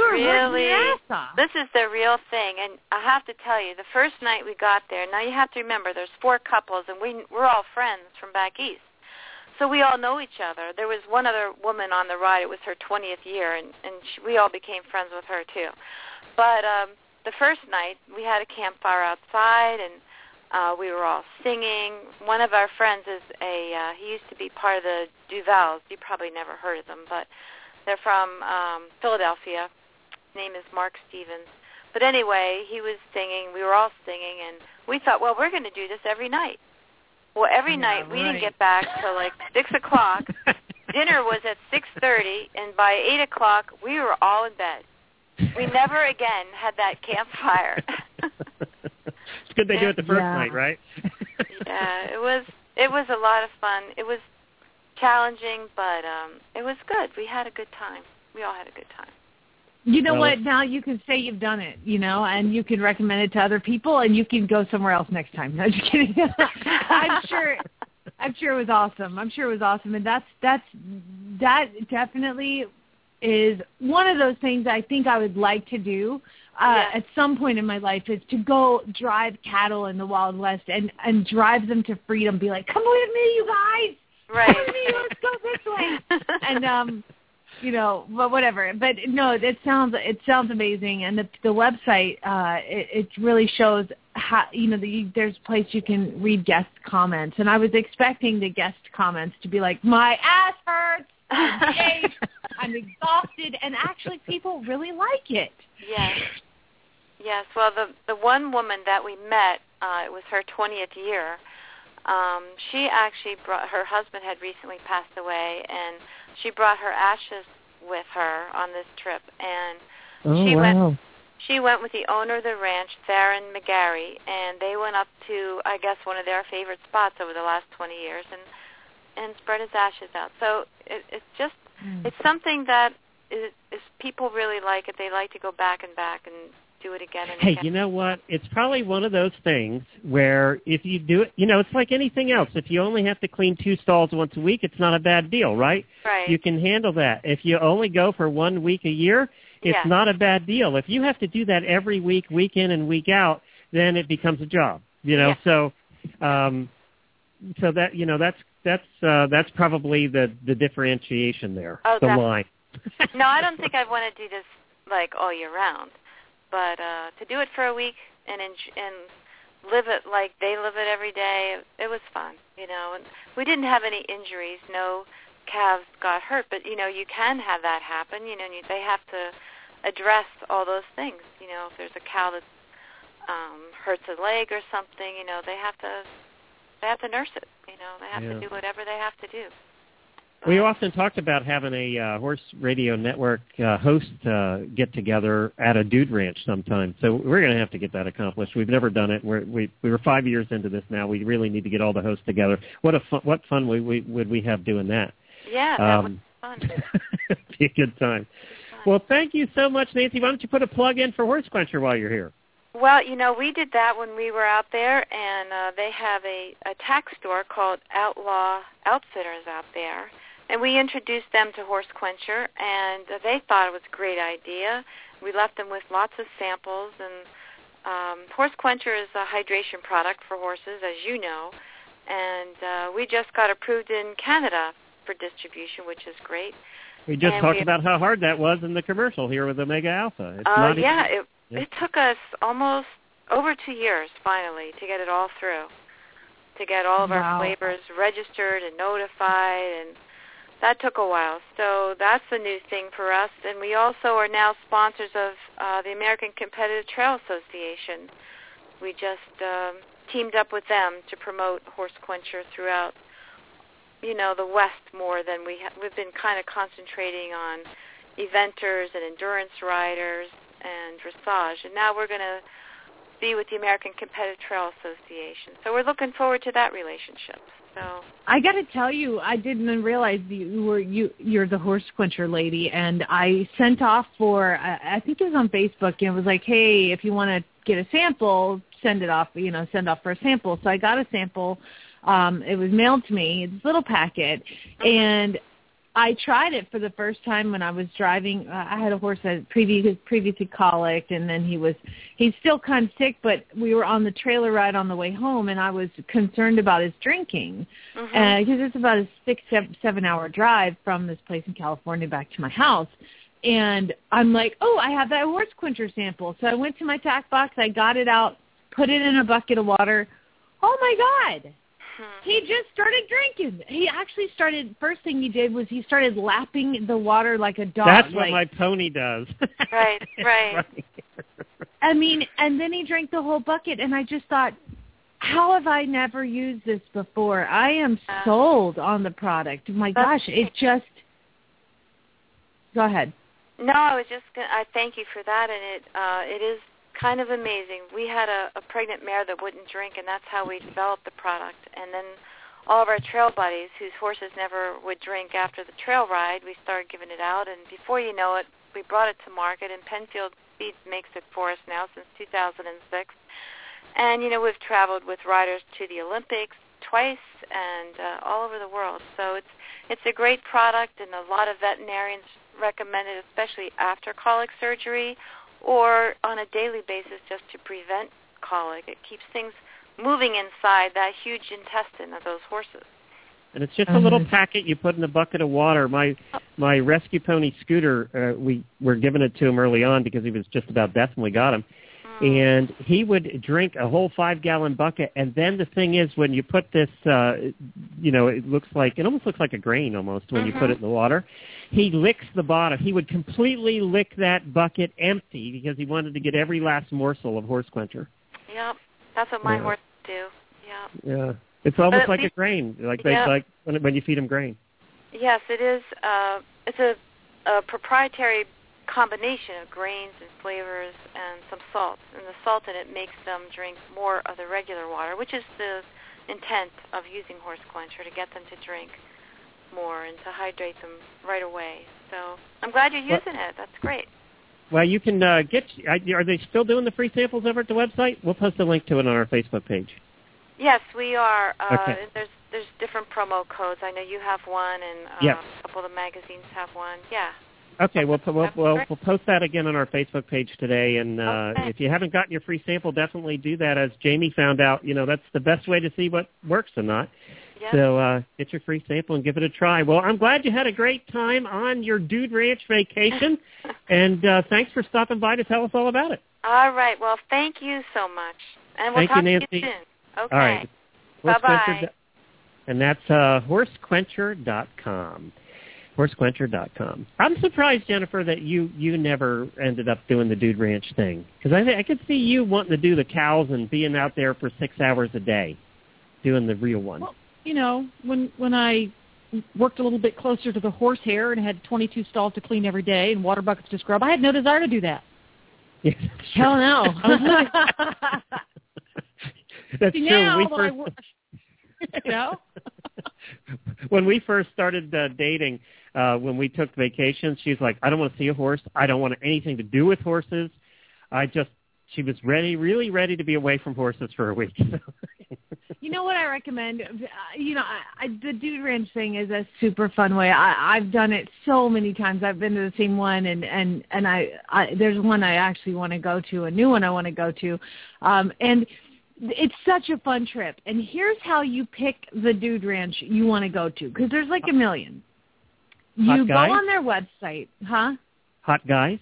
the real thing, and I have to tell you, the first night we got there, now you have to remember, there's 4 couples, and we're all friends from back east, so we all know each other. There was one other woman on the ride. It was her 20th year, and we all became friends with her too. But the first night, we had a campfire outside, and we were all singing. One of our friends is he used to be part of the Duvals. You probably never heard of them, but they're from Philadelphia. His name is Mark Stevens. But anyway, he was singing. We were all singing, and we thought, well, we're going to do this every night. Well, every night we didn't get back till like 6 o'clock. Dinner was at 6:30, and by 8 o'clock we were all in bed. We never again had that campfire. It's good they do it the first night, right? Yeah, it was a lot of fun. It was challenging, but it was good. We had a good time. We all had a good time. You know what? Now you can say you've done it, and you can recommend it to other people, and you can go somewhere else next time. No, just kidding. I'm sure it was awesome. And that definitely is one of those things I think I would like to do at some point in my life, is to go drive cattle in the Wild West and drive them to freedom. Be like, come with me, you guys. Right. Come with me, let's go this way. And but whatever. But no, it sounds amazing. And the website, it really shows how, there's a place you can read guest comments. And I was expecting the guest comments to be like, my ass hurts, I'm exhausted, and actually people really like it. Yes. Well, the one woman that we met, it was her 20th year. She actually her husband had recently passed away, and she brought her ashes with her on this trip, and She went with the owner of the ranch, Theron McGarry, and they went up to, I guess, one of their favorite spots over the last 20 years and spread his ashes out. So it's just, it's something that is people really like it. They like to go back and do it again and again. Hey, you know what? It's probably one of those things where if you do it, it's like anything else. If you only have to clean 2 stalls once a week, it's not a bad deal, right? Right. You can handle that. If you only go for 1 week a year, it's not a bad deal. If you have to do that every week, week in and week out, then it becomes a job. So that that's probably the differentiation there. Oh, the line. No, I don't think I want to do this like all year round, but to do it for a week and live it like they live it every day, it was fun. And we didn't have any injuries. No calves got hurt, but you can have that happen. They have to address all those things. If there's a cow that hurts a leg or something, they have to nurse it. They have to do whatever they have to do. We often talked about having a Horse Radio Network host get together at a dude ranch sometime. So we're going to have to get that accomplished. We've never done it. We were 5 years into this now. We really need to get all the hosts together. What fun would we have doing that? Yeah, that was fun. Be a good time. Well, thank you so much, Nancy. Why don't you put a plug in for Horse Quencher while you're here? Well, we did that when we were out there, and they have a tack store called Outlaw Outfitters out there. And we introduced them to Horse Quencher, and they thought it was a great idea. We left them with lots of samples, and Horse Quencher is a hydration product for horses, as you know. And we just got approved in Canada for distribution, which is great. We just talked about how hard that was in the commercial here with Omega Alpha. It took us almost over 2 years, finally, to get it all through, to get all of our flavors registered and notified, and that took a while. So that's a new thing for us. And we also are now sponsors of the American Competitive Trail Association. We just teamed up with them to promote Horse Quencher throughout the West more than we've been kind of concentrating on eventers and endurance riders and dressage. And now we're going to be with the American Competitive Trail Association. So we're looking forward to that relationship. So I got to tell you, I didn't realize you're the Horse Quencher lady, and I sent off for I think it was on Facebook, and it was like, hey, if you want to get a sample, send off for a sample. So I got a sample. It was mailed to me, this little packet, and I tried it for the first time when I was driving. I had a horse that previously colicked, and then he's still kind of sick, but we were on the trailer ride on the way home, and I was concerned about his drinking because it's about a 6-7 hour drive from this place in California back to my house. And I'm like, oh, I have that Horse Quencher sample. So I went to my tack box, I got it out, put it in a bucket of water. Oh, my God. He just started drinking. He actually first thing he did was he started lapping the water like a dog. That's what my pony does. Right. I mean, and then he drank the whole bucket, and I just thought, how have I never used this before? I am sold on the product. My gosh, it just... Go ahead. No, I thank you for that, and it is kind of amazing. We had a pregnant mare that wouldn't drink, and that's how we developed the product. And then all of our trail buddies whose horses never would drink after the trail ride, we started giving it out, and before you know it, we brought it to market, and Penfield Feeds makes it for us now since 2006. And, we've traveled with riders to the Olympics twice and all over the world. So it's a great product, and a lot of veterinarians recommend it, especially after colic surgery, or on a daily basis just to prevent colic. It keeps things moving inside that huge intestine of those horses. And it's just a little packet you put in a bucket of water. My rescue pony Scooter, we were giving it to him early on because he was just about death when we got him. And he would drink a whole 5-gallon bucket. And then the thing is, when you put this, it almost looks like a grain almost when you put it in the water. He licks the bottom. He would completely lick that bucket empty because he wanted to get every last morsel of Horse Quencher. Yep, that's what my horses do. Yeah. Yeah, it's almost like a grain, like when you feed them grain. Yes, it is. It's a proprietary combination of grains and flavors and some salts. And the salt in it makes them drink more of the regular water, which is the intent of using Horse Quencher, to get them to drink more and to hydrate them right away. So I'm glad you're using it. That's great. Well, you can are they still doing the free samples over at the website? We'll post a link to it on our Facebook page. Yes, we are. Okay. There's different promo codes. I know you have one, and Yep. a couple of the magazines have one. Yeah. Okay, we'll post that again on our Facebook page today, and if you haven't gotten your free sample, definitely do that. As Jamie found out, that's the best way to see what works or not. Yep. So get your free sample and give it a try. Well, I'm glad you had a great time on your Dude Ranch vacation, and thanks for stopping by to tell us all about it. All right. Well, thank you so much, and we'll Thank talk you, Nancy. to you soon. Okay. All right. Bye-bye. And that's horsequencher.com. Horsequencher.com. I'm surprised, Jennifer, that you never ended up doing the Dude Ranch thing, because I could see you wanting to do the cows and being out there for 6 hours a day doing the real one. Well, when I worked a little bit closer to the horsehair and had 22 stalls to clean every day and water buckets to scrub, I had no desire to do that. Yeah, hell no. I was That's See, true. Now, When we first started dating, when we took vacations, she's like, I don't want to see a horse. I don't want anything to do with horses. She was really ready to be away from horses for a week. You know what I recommend? The Dude Ranch thing is a super fun way. I've done it so many times. I've been to the same one, and I there's one I actually want to go to, a new one I want to go to, and it's such a fun trip. And here's how you pick the Dude Ranch you want to go to, because there's like a million. You go on their website, huh? Hot guys?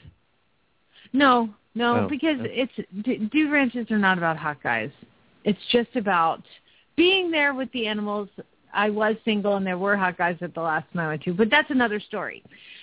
No, because Dude Ranches are not about hot guys. It's just about being there with the animals. I was single, and there were hot guys at the last one I went to, but that's another story.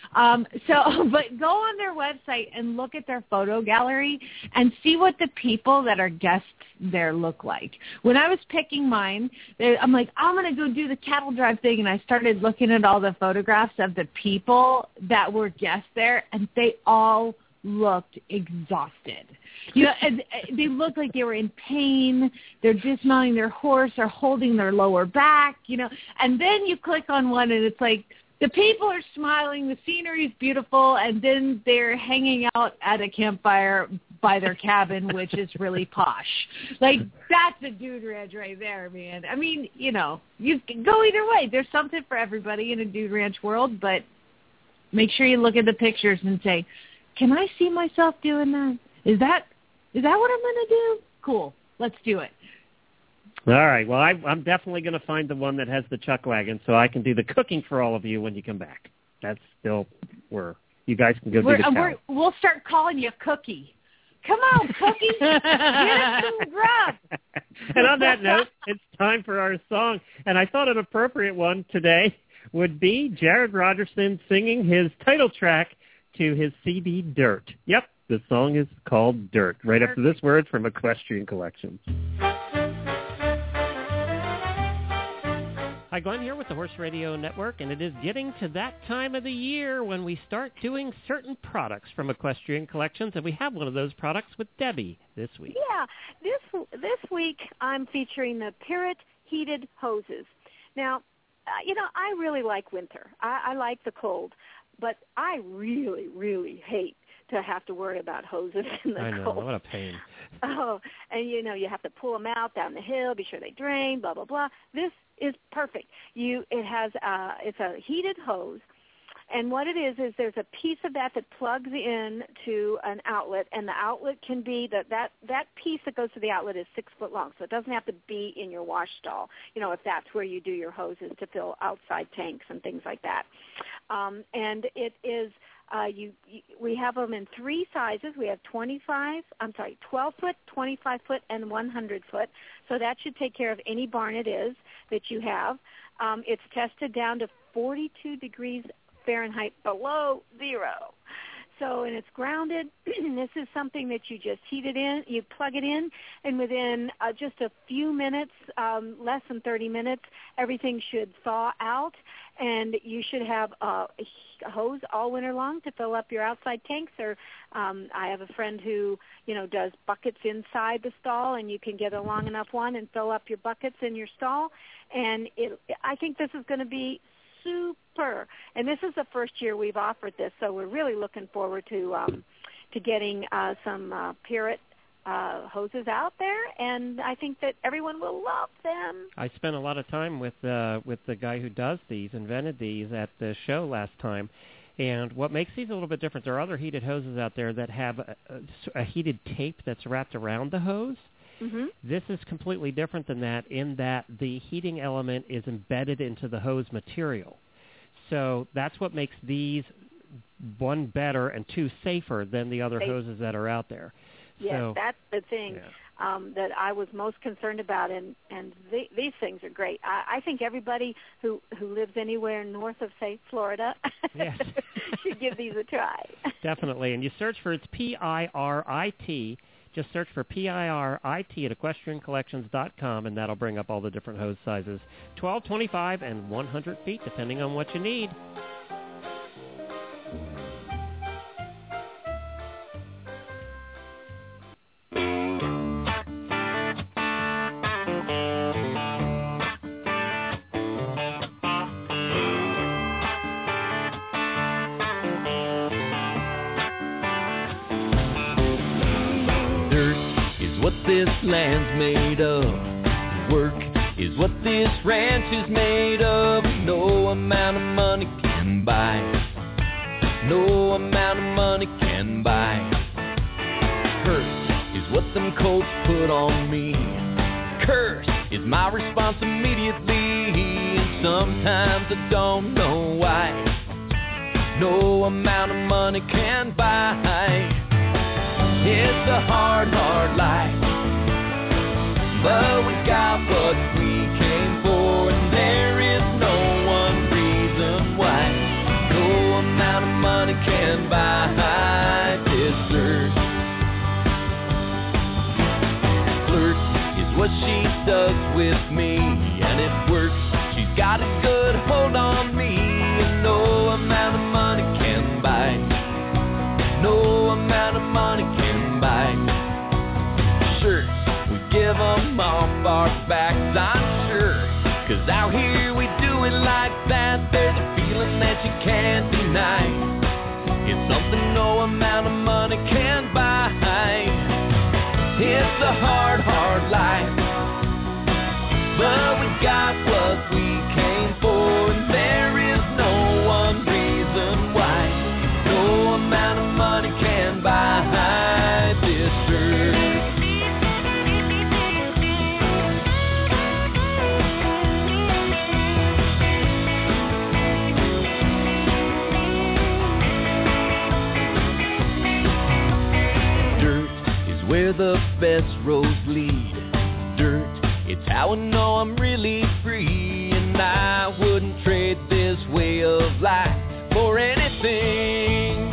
But go on their website and look at their photo gallery and see what the people that are guests there look like. When I was picking mine, I'm like, I'm going to go do the cattle drive thing, and I started looking at all the photographs of the people that were guests there, and they all looked exhausted. And they looked like they were in pain. They're dismounting their horse or holding their lower back, And then you click on one, and it's like the people are smiling, the scenery is beautiful, and then they're hanging out at a campfire by their cabin, which is really posh. Like, that's a Dude Ranch right there, man. I mean, you can go either way. There's something for everybody in a Dude Ranch world, but make sure you look at the pictures and say, can I see myself doing that? Is that what I'm going to do? Cool. Let's do it. All right. Well, I'm definitely going to find the one that has the chuck wagon so I can do the cooking for all of you when you come back. That's still where you guys can go do the cow. We'll start calling you Cookie. Come on, Cookie. Get us some grub. And on that note, it's time for our song. And I thought an appropriate one today would be Jared Rogerson singing his title track to his CD Dirt. Yep, the song is called Dirt, right after this word from Equestrian Collections. Hi, Glenn here with the Horse Radio Network, and it is getting to that time of the year when we start doing certain products from Equestrian Collections, and we have one of those products with Debbie this week. Yeah, this week I'm featuring the Pirret heated hoses. Now, I really like winter. I like the cold. But I really, really hate to have to worry about hoses in the cold. What a pain. Oh, and you have to pull them out down the hill, be sure they drain, blah, blah, blah. This is perfect. It's a heated hose, and what it is there's a piece of that plugs in to an outlet, and the outlet can be that piece that goes to the outlet is 6 foot long, so it doesn't have to be in your wash stall, if that's where you do your hoses to fill outside tanks and things like that. And it is we have them in 3 sizes. We have 12 foot, 25 foot, and 100 foot. So that should take care of any barn it is that you have. It's tested down to 42 degrees Fahrenheit below zero. So, and it's grounded. This is something that you just heat it in, you plug it in, and within just a few minutes, less than 30 minutes, everything should thaw out, and you should have a hose all winter long to fill up your outside tanks. Or I have a friend who, does buckets inside the stall, and you can get a long enough one and fill up your buckets in your stall. And I think this is going to be super. And this is the first year we've offered this, so we're really looking forward to getting some Pureit hoses out there, and I think that everyone will love them. I spent a lot of time with the guy who invented these at the show last time. And what makes these a little bit different, there are other heated hoses out there that have a heated tape that's wrapped around the hose. Mm-hmm. This is completely different than that in that the heating element is embedded into the hose material. So that's what makes these, one, better, and two, safer than the other hoses that are out there. Yes, so, that's the thing that I was most concerned about, and these things are great. I think everybody who lives anywhere north of, say, Florida should give these a try. Definitely, and you search for, it's P-I-R-I-T, just search for P-I-R-I-T at equestriancollections.com, and that'll bring up all the different hose sizes, 12, 25, and 100 feet, depending on what you need. This land's made of. Work is what this ranch is made of. No amount of money can buy. No amount of money can buy. Curse is what them colts put on me. Curse is my response immediately. And sometimes I don't know why. No amount of money can buy. It's a hard, hard life. But we got what we came for, and there is no one reason why. No amount of money can buy this earth. Flirt is what she does with me, and it works. She's got a good hold on me, and no amount of money can buy. No amount of money can buy. Sure, we give them off our backs, I'm sure. 'Cause out here we do it like that. There's a feeling that you can't deny. It's something no amount of money can buy. It's a hard, hard life. But we got what we came for, and there is no one reason why. No amount of money can buy this earth. Where the best roads lead. Dirt, it's how I know I'm really free. And I wouldn't trade this way of life for anything.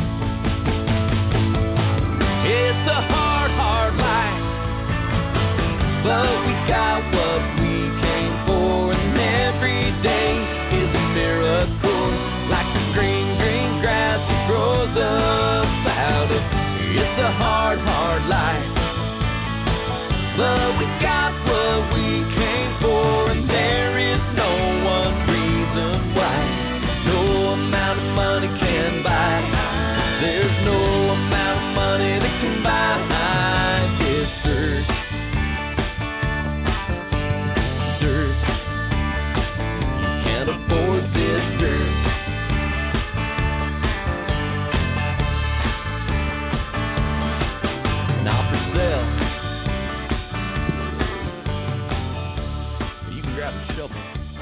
It's a hard, hard life, but we got what we came for. And every day is a miracle, like the green, green grass that grows up out of. It's a hard, hard life, but we got what we came for, and there is no one reason why. No amount of money can buy. There's no amount of money that can buy this earth. Dirt, you can't afford this dirt. Not for sale. You can grab a shovel.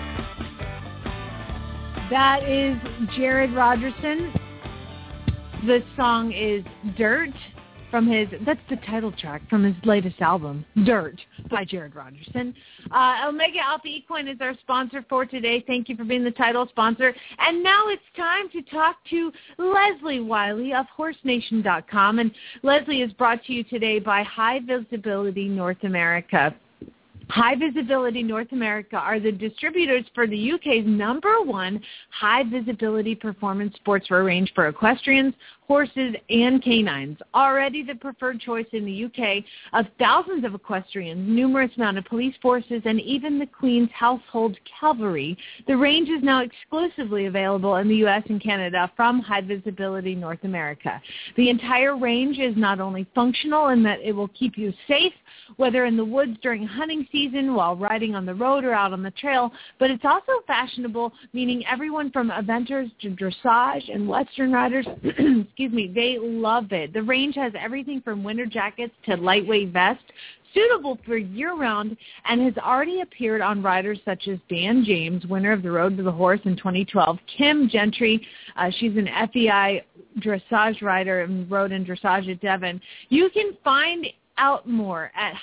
That is Jared Rogerson. The song is Dirt. that's the title track from his latest album, Dirt, by Jared Rogerson. Omega Alpha Equine is our sponsor for today. Thank you for being the title sponsor. And now it's time to talk to Leslie Wiley of HorseNation.com. And Leslie is brought to you today by High Visibility North America. High Visibility North America are the distributors for the UK's #1 high-visibility performance sportswear range for equestrians, horses, and canines. Already the preferred choice in the UK of thousands of equestrians, numerous mounted police forces, and even the Queen's Household Cavalry, the range is now exclusively available in the US and Canada from High Visibility North America. The entire range is not only functional in that it will keep you safe, whether in the woods during hunting season, while riding on the road, or out on the trail, but it's also fashionable, meaning everyone from eventers to dressage and Western riders, they love it. The range has everything from winter jackets to lightweight vests, suitable for year-round, and has already appeared on riders such as Dan James, winner of the Road to the Horse in 2012, Kim Gentry, she's an FEI dressage rider and rode in dressage at Devon. You can find out more at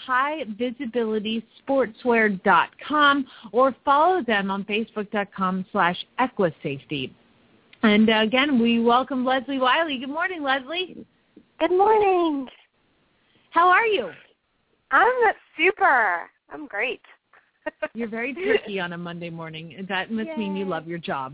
highvisibilitysportswear.com or follow them on facebook.com/equisafety. And again, we welcome Leslie Wiley. Good morning, Leslie. Good morning. How are you? I'm super. I'm great. You're very perky on a Monday morning. That must mean you love your job.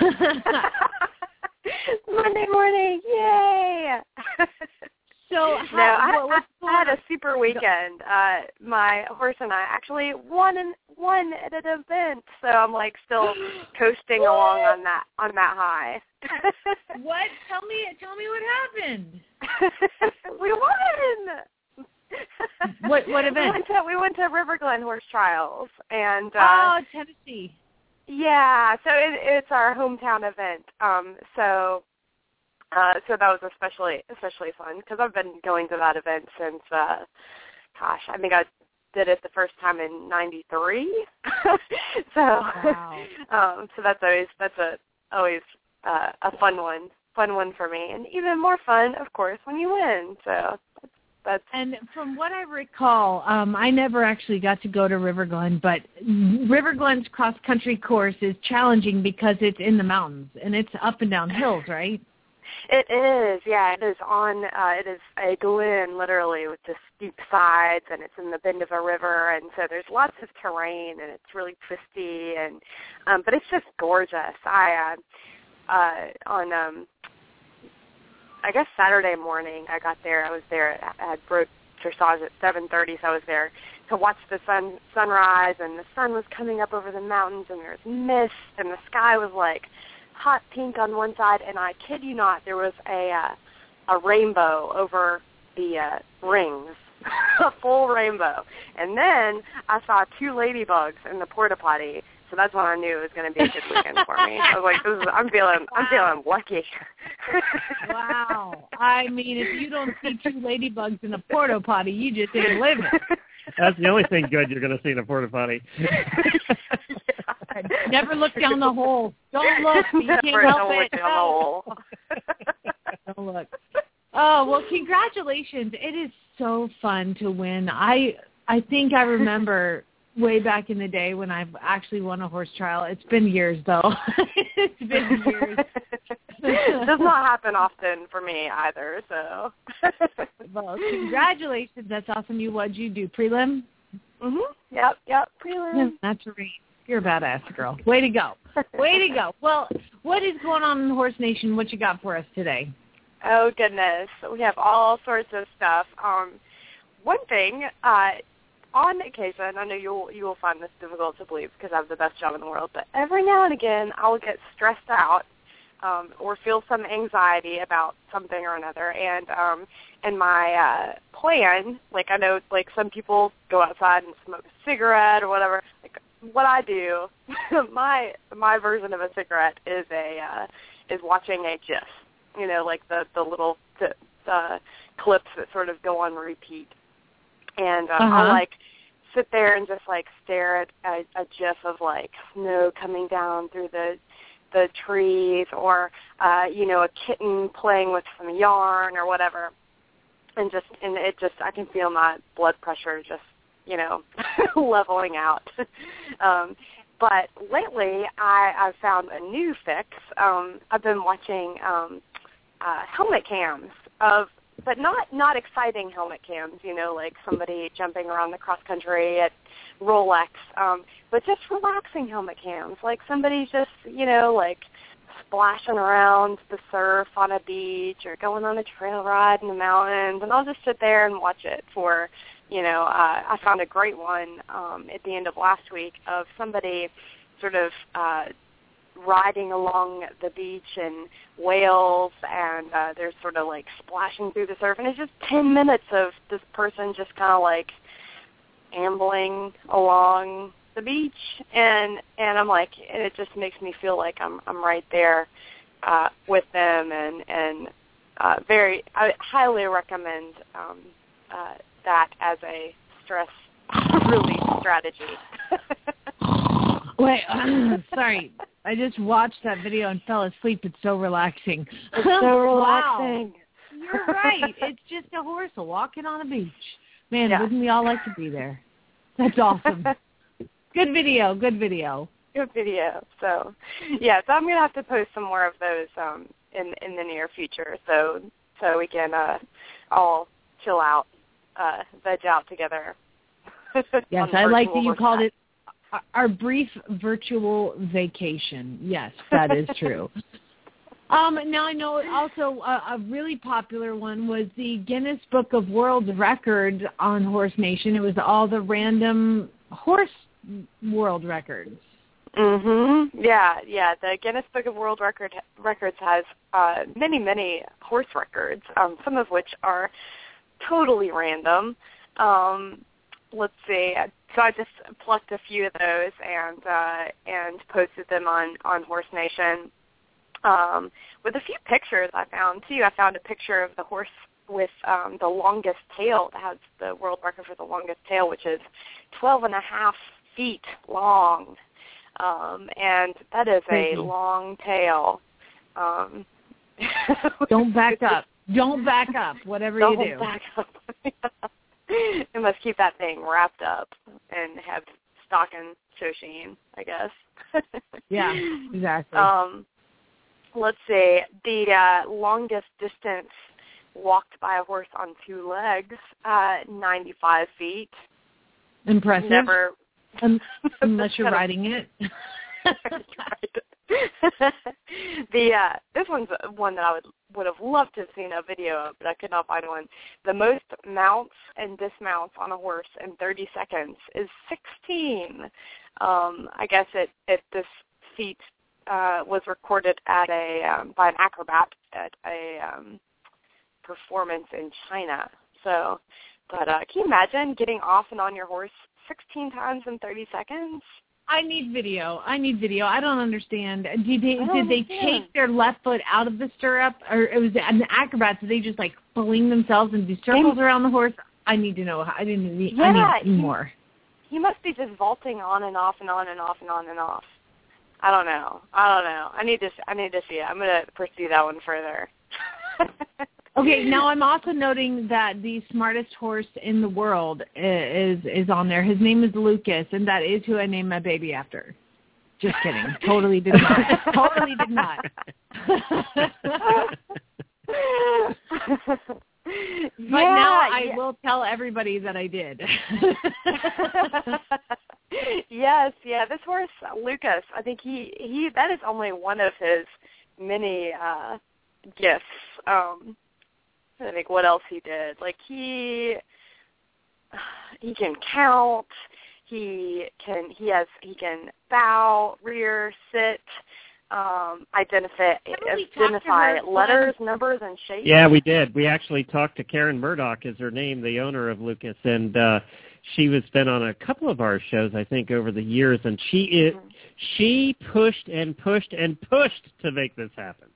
Monday morning, yay! So I had a super weekend. My horse and I actually won at an event, so I'm like still coasting along on that high. What? Tell me what happened. We won. What event? We went to River Glen Horse Trials and Tennessee. Yeah, so it's our hometown event. So that was especially fun because I've been going to that event since, I think I did it the first time in '93. So, wow. So that's always a fun one for me, and even more fun, of course, when you win. So that's. And from what I recall, I never actually got to go to River Glen, but River Glen's cross-country course is challenging because it's in the mountains and it's up and down hills, right? It is, yeah. It is it is a glen, literally, with just steep sides, and it's in the bend of a river, and so there's lots of terrain, and it's really twisty, and but it's just gorgeous. I guess Saturday morning I got there. I was there. I had broke dressage at 7:30, so I was there to watch the sunrise, and the sun was coming up over the mountains, and there was mist, and the sky was like hot pink on one side, and I kid you not, there was a rainbow over the rings, a full rainbow. And then I saw 2 ladybugs in the porta potty, so that's when I knew it was going to be a good weekend for me. I was like, I'm feeling lucky. Wow. I mean, if you don't see 2 ladybugs in a porta potty, you just ain't living. That's the only thing good you're going to see in a porta potty. Never look down the hole. Don't look. You can't help it. Look down the hole. Don't look. Oh, well, congratulations. It is so fun to win. I think I remember way back in the day when I've actually won a horse trial. It's been years, though. It's been years. It does not happen often for me either, so. Well, congratulations. That's awesome. What'd you do, prelim? Yep, prelim. That's right. You're a badass girl. Way to go. Way to go. Well, what is going on in Horse Nation? What you got for us today? Oh, goodness. We have all sorts of stuff. One thing, on occasion, I know you will find this difficult to believe because I have the best job in the world, but every now and again I will get stressed out or feel some anxiety about something or another. And my plan, like I know like some people go outside and smoke a cigarette or whatever, like what I do, my version of a cigarette is watching a GIF, like the little clips that sort of go on repeat, and I'll like sit there and just like stare at a GIF of like snow coming down through the trees, or a kitten playing with some yarn or whatever. and I can feel my blood pressure just, leveling out. But lately, I've found a new fix. I've been watching helmet cams but not exciting helmet cams, like somebody jumping around the cross country at Rolex, but just relaxing helmet cams, like somebody just, like splashing around the surf on a beach or going on a trail ride in the mountains, and I'll just sit there and watch it for, I found a great one at the end of last week of somebody sort of riding along the beach in Wales, and they're sort of like splashing through the surf, and it's just 10 minutes of this person just kind of like ambling along the beach, and I'm like, and it just makes me feel like I'm right there with them, and I highly recommend that as a stress relief strategy. Wait, sorry. I just watched that video and fell asleep. It's so relaxing. It's so relaxing. Wow. You're right. It's just a horse walking on a beach. Man, wouldn't we all like to be there? That's awesome. Good video. So, so I'm going to have to post some more of those in the near future so we can all chill out, veg out together. Yes, I like that you called it our brief virtual vacation. Yes, that is true. Now I know also a really popular one was the Guinness Book of World Records on Horse Nation. It was all the random horse world records. Mhm. Yeah. The Guinness Book of World Records has many horse records, some of which are totally random. Let's see. So I just plucked a few of those and posted them on Horse Nation. With a few pictures I found, too. I found a picture of the horse with the longest tail that has the world record for the longest tail, which is 12.5 feet long. And that is a long tail. Don't back up. Don't back up, whatever you do. Don't back up. You must keep that thing wrapped up and have stock and Shoshin, I guess. Yeah, exactly. Let's see. The longest distance walked by a horse on 2 legs, 95 feet. Impressive. Never. Unless you're riding it. This one's one that I would have loved to have seen a video of, but I could not find one. The most mounts and dismounts on a horse in 30 seconds is 16. I guess this feat was recorded at by an acrobat at a performance in China. So, but can you imagine getting off and on your horse 16 times in 30 seconds? I need video. I don't understand. Did they take their left foot out of the stirrup, or it was an acrobat? Did they just like fling themselves and do circles around the horse? I need to know. I need more. He must be just vaulting on and off and on and off and on and off. I don't know. I need to see it. I'm going to pursue that one further. Okay, now I'm also noting that the smartest horse in the world is on there. His name is Lucas, and that is who I named my baby after. Just kidding. Totally did not. Totally did not. But now I will tell everybody that I did. Yes, this horse, Lucas, I think he that is only one of his many gifts. I think what else he did. Like he can count. He can bow, rear, sit, identify letters, numbers, and shapes. Yeah, we did. We actually talked to Karen Murdoch, is her name, the owner of Lucas, and she has been on a couple of our shows, I think, over the years, and she pushed and pushed and pushed to make this happen.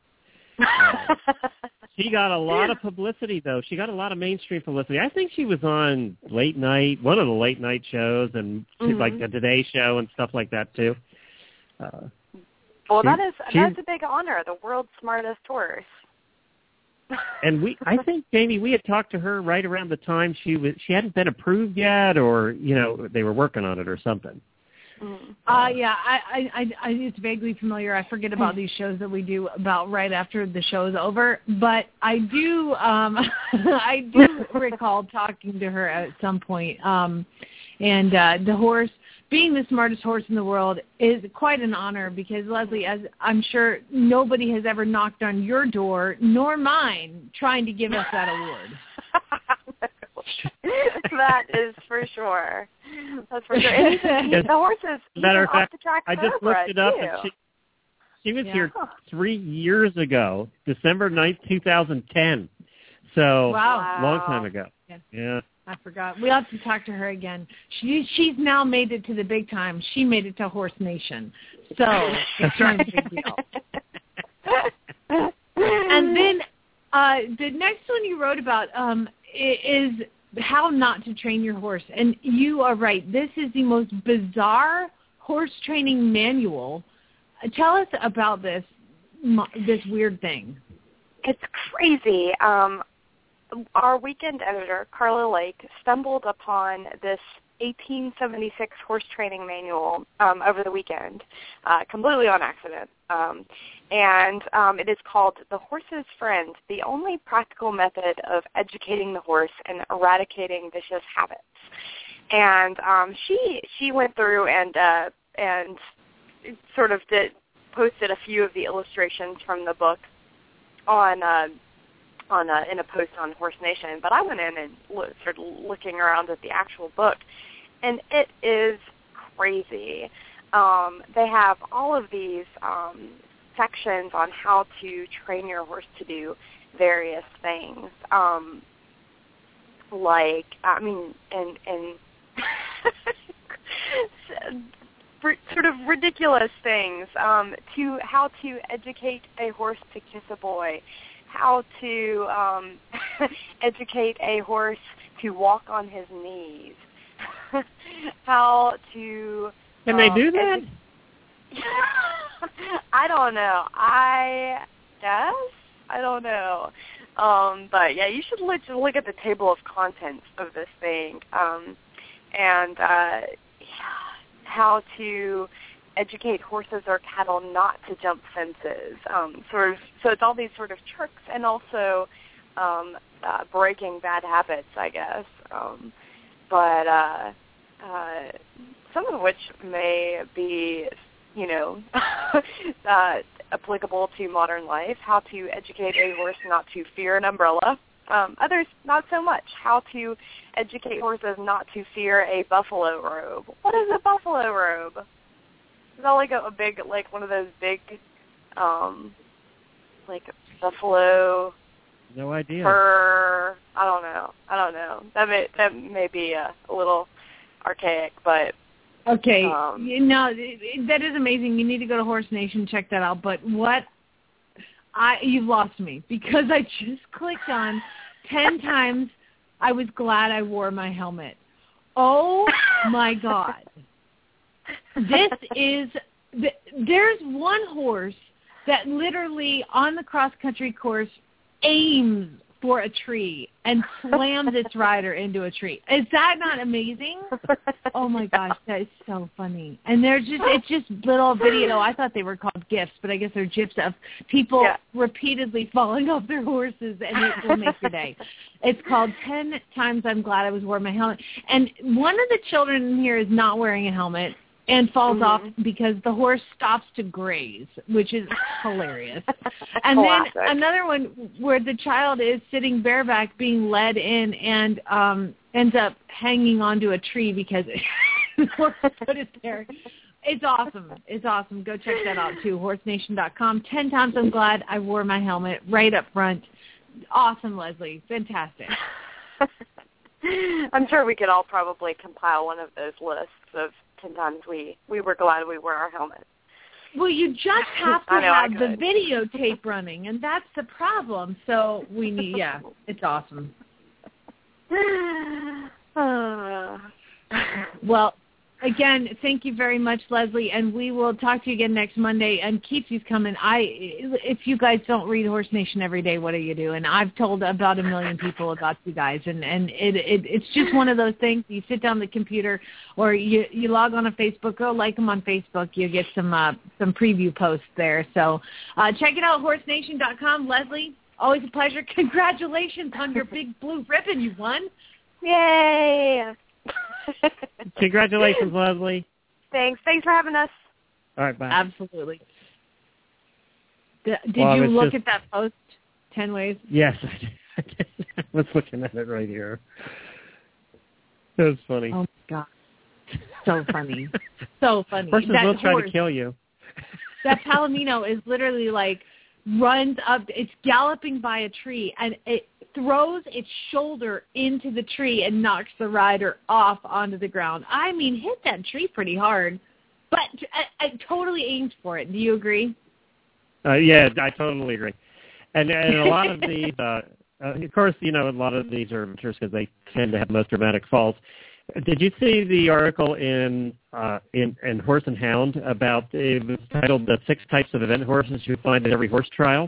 She got a lot of publicity, though. She got a lot of mainstream publicity. I think she was on late night, one of the late night shows, and like the Today Show and stuff like that too. Well, that's a big honor. The world's smartest horse. And I think, Jamie, we had talked to her right around the time she hadn't been approved yet, or they were working on it or something. Yeah, I it's vaguely familiar. I forget about these shows that we do about right after the show is over, but I do I do recall talking to her at some point. And the horse, being the smartest horse in the world, is quite an honor because, Leslie, as I'm sure nobody has ever knocked on your door, nor mine, trying to give us that award. That is for sure. That's for sure. And the horses, matter of fact, off the track I just Cobra, looked it up, too. and she was here 3 years ago, December 9th, 2010. So, long time ago. Yeah. I forgot. We'll have to talk to her again. She's now made it to the big time. She made it to Horse Nation. So it's kind of a big deal. And then the next one you wrote about is how not to train your horse. And you are right. This is the most bizarre horse training manual. Tell us about this weird thing. It's crazy. Our weekend editor, Carla Lake, stumbled upon this 1876 horse training manual over the weekend, completely on accident. And it is called The Horse's Friend, the only practical method of educating the horse and eradicating vicious habits. And she went through and sort of posted a few of the illustrations from the book in a post on Horse Nation, but I went in and started looking around at the actual book, and it is crazy. They have all of these sections on how to train your horse to do various things, and sort of ridiculous things, to how to educate a horse to kiss a boy, how to educate a horse to walk on his knees, how to... Can they do that? I don't know. I guess? I don't know. But, yeah, you should look at the table of contents of this thing, and how to educate horses or cattle not to jump fences. So it's all these sort of tricks and also breaking bad habits, I guess. But some of which may be, applicable to modern life. How to educate a horse not to fear an umbrella. Others, not so much. How to educate horses not to fear a buffalo robe. What is a buffalo robe? Is that like a big, like one of those big, like buffalo? No idea. Fur? I don't know. That may be a little archaic, but. Okay, that is amazing. You need to go to Horse Nation, check that out. But you've lost me because I just clicked on 10 times. I was glad I wore my helmet. Oh my God. There's one horse that literally on the cross-country course aims for a tree and slams its rider into a tree. Is that not amazing? Oh my gosh, that is so funny. And it's just little video. I thought they were called GIFs, but I guess they're GIFs of people repeatedly falling off their horses, and it will make your day. It's called 10 Times I'm Glad I Was Wearing My Helmet. And one of the children in here is not wearing a helmet and falls off because the horse stops to graze, which is hilarious. And then another one where the child is sitting bareback being led in and ends up hanging onto a tree because the horse put it there. It's awesome. It's awesome. Go check that out, too, horsenation.com. 10 Times I'm Glad I Wore My Helmet right up front. Awesome, Leslie. Fantastic. I'm sure we could all probably compile one of those lists of 10 times we were glad we wore our helmet. Well, you just have to have the videotape running, and that's the problem. So we need, it's awesome. Well, Again, thank you very much, Leslie, and we will talk to you again next Monday. And keep these coming. If you guys don't read Horse Nation every day, what are you doing? I've told about 1 million people about you guys, and it's just one of those things. You sit down at the computer, or you log on to Facebook. Go like them on Facebook. You get some preview posts there. So check it out, horsenation.com. Leslie, always a pleasure. Congratulations on your big blue ribbon you won. Yay! Congratulations, Leslie. Thanks for having us. All right, bye. Absolutely. Did you look at that post, 10 ways? Yes, I did. I was looking at it right here. It was funny. Oh, my God. So funny. So funny. Horses will try to kill you. That Palomino is literally like runs up, it's galloping by a tree, and it throws its shoulder into the tree and knocks the rider off onto the ground. I mean, hit that tree pretty hard, but I totally aimed for it. Do you agree? Yeah, I totally agree. And a lot of these, of course, a lot of these are amateurs because they tend to have the most dramatic falls. Did you see the article in Horse and Hound about, it was titled "The 6 Types of Event Horses You Find at Every Horse Trials"?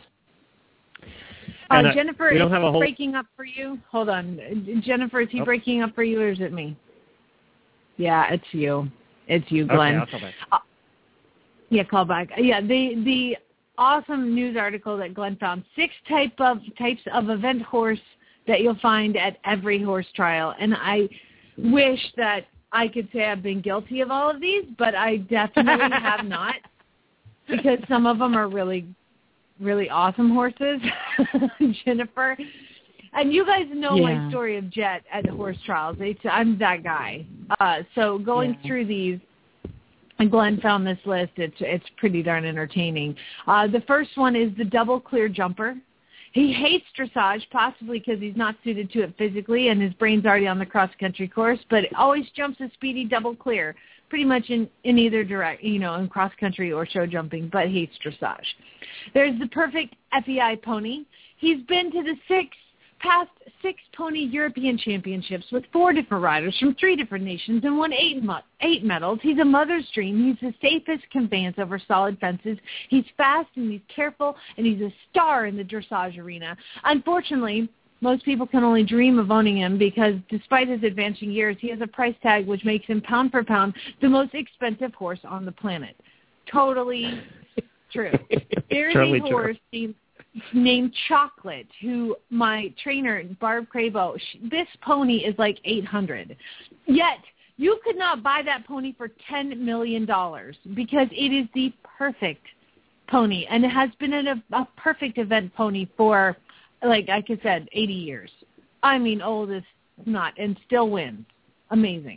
Jennifer, is he breaking up for you? Hold on. Jennifer, is he breaking up for you, or is it me? Yeah, it's you. It's you, Glenn. Okay, I'll call back. Yeah, call back. Yeah, the awesome news article that Glenn found, 6 types of event horse that you'll find at every horse trial. And I wish that I could say I've been guilty of all of these, but I definitely have not, because some of them are really, really awesome horses, Jennifer. And you guys know my story of Jet at horse trials. I'm that guy. So going through these, and Glenn found this list. It's pretty darn entertaining. The first one is the double clear jumper. He hates dressage, possibly because he's not suited to it physically and his brain's already on the cross-country course, but always jumps a speedy double clear, pretty much in either direction, in cross-country or show jumping, but hates dressage. There's the perfect FEI pony. He's been to the past 6 pony European championships with 4 different riders from 3 different nations and won 8 medals. He's a mother's dream. He's the safest conveyance over solid fences. He's fast and he's careful, and he's a star in the dressage arena. Unfortunately, most people can only dream of owning him because despite his advancing years, he has a price tag which makes him pound for pound the most expensive horse on the planet. Totally true. There's a horse named Chocolate, who my trainer, Barb Crabo, this pony is like $800. Yet, you could not buy that pony for $10 million because it is the perfect pony, and it has been a perfect event pony for, like I said, 80 years. I mean, old as not, and still wins. Amazing.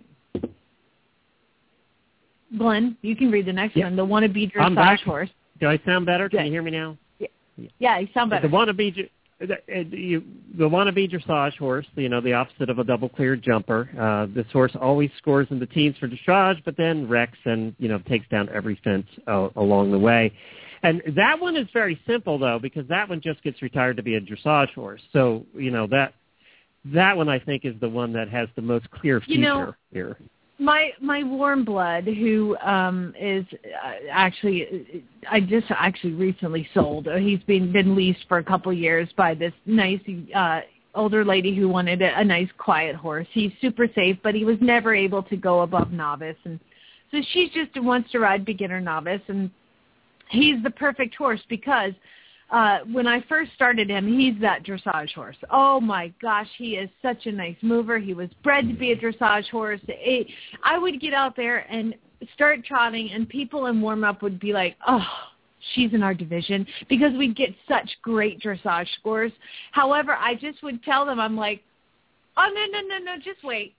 Glenn, you can read the next one, the wannabe dressage horse. Do I sound better? Can you hear me now? Yeah, you sound better. The wannabe dressage horse, the opposite of a double clear jumper. This horse always scores in the teens for dressage, but then wrecks and, takes down every fence along the way. And that one is very simple, though, because that one just gets retired to be a dressage horse. So, that one I think is the one that has the most clear future here. My warm blood, who is actually, I just recently sold. He's been leased for a couple years by this nice older lady who wanted a nice quiet horse. He's super safe, but he was never able to go above novice, and so she just wants to ride beginner novice, and he's the perfect horse because when I first started him, he's that dressage horse. Oh, my gosh, he is such a nice mover. He was bred to be a dressage horse. I would get out there and start trotting, and people in warm-up would be like, oh, she's in our division, because we'd get such great dressage scores. However, I just would tell them, I'm like, oh, no, just wait.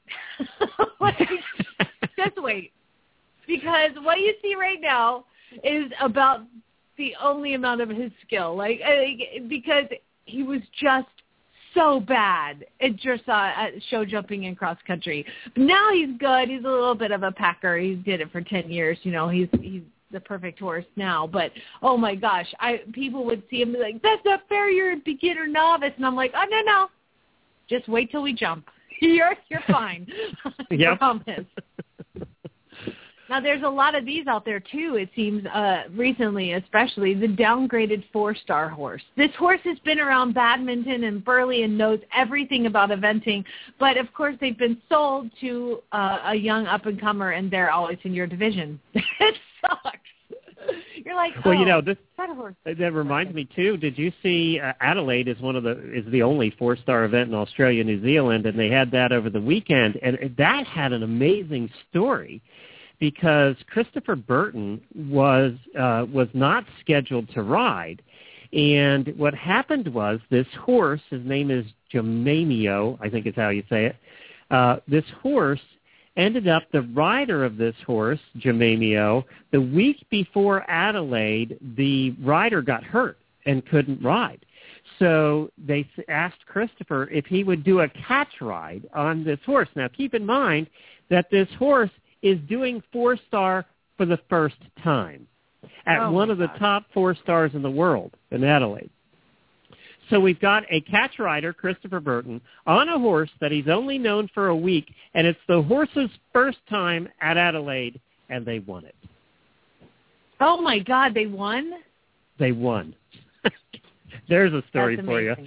Just wait. Because what you see right now is about the only amount of his skill, because he was just so bad at show jumping and cross country. But now he's good. He's a little bit of a packer. He did it for 10 years. He's the perfect horse now. But oh my gosh, people would see him and be like, "That's not fair. You're a beginner novice," and I'm like, "Oh no, just wait till we jump. You're fine." I promise. Now, there's a lot of these out there, too, it seems, recently, especially, the downgraded 4-star horse. This horse has been around badminton and Burley and knows everything about eventing, but, of course, they've been sold to a young up-and-comer, and they're always in your division. It sucks. You're like, well, you know, that reminds me too. Did you see Adelaide is the only 4-star event in Australia, New Zealand, and they had that over the weekend, and that had an amazing story because Christopher Burton was not scheduled to ride, and what happened was this horse, his name is Jamamio, I think is how you say it. This horse ended up, the rider of this horse, Jamamio, the week before Adelaide, the rider got hurt and couldn't ride. So they asked Christopher if he would do a catch ride on this horse. Now, keep in mind that this horse is doing 4-star for the first time at one of the top 4 stars in the world in Adelaide. So we've got a catch rider, Christopher Burton, on a horse that he's only known for a week, and it's the horse's first time at Adelaide, and they won it. Oh, my God, they won? They won. There's a story for you.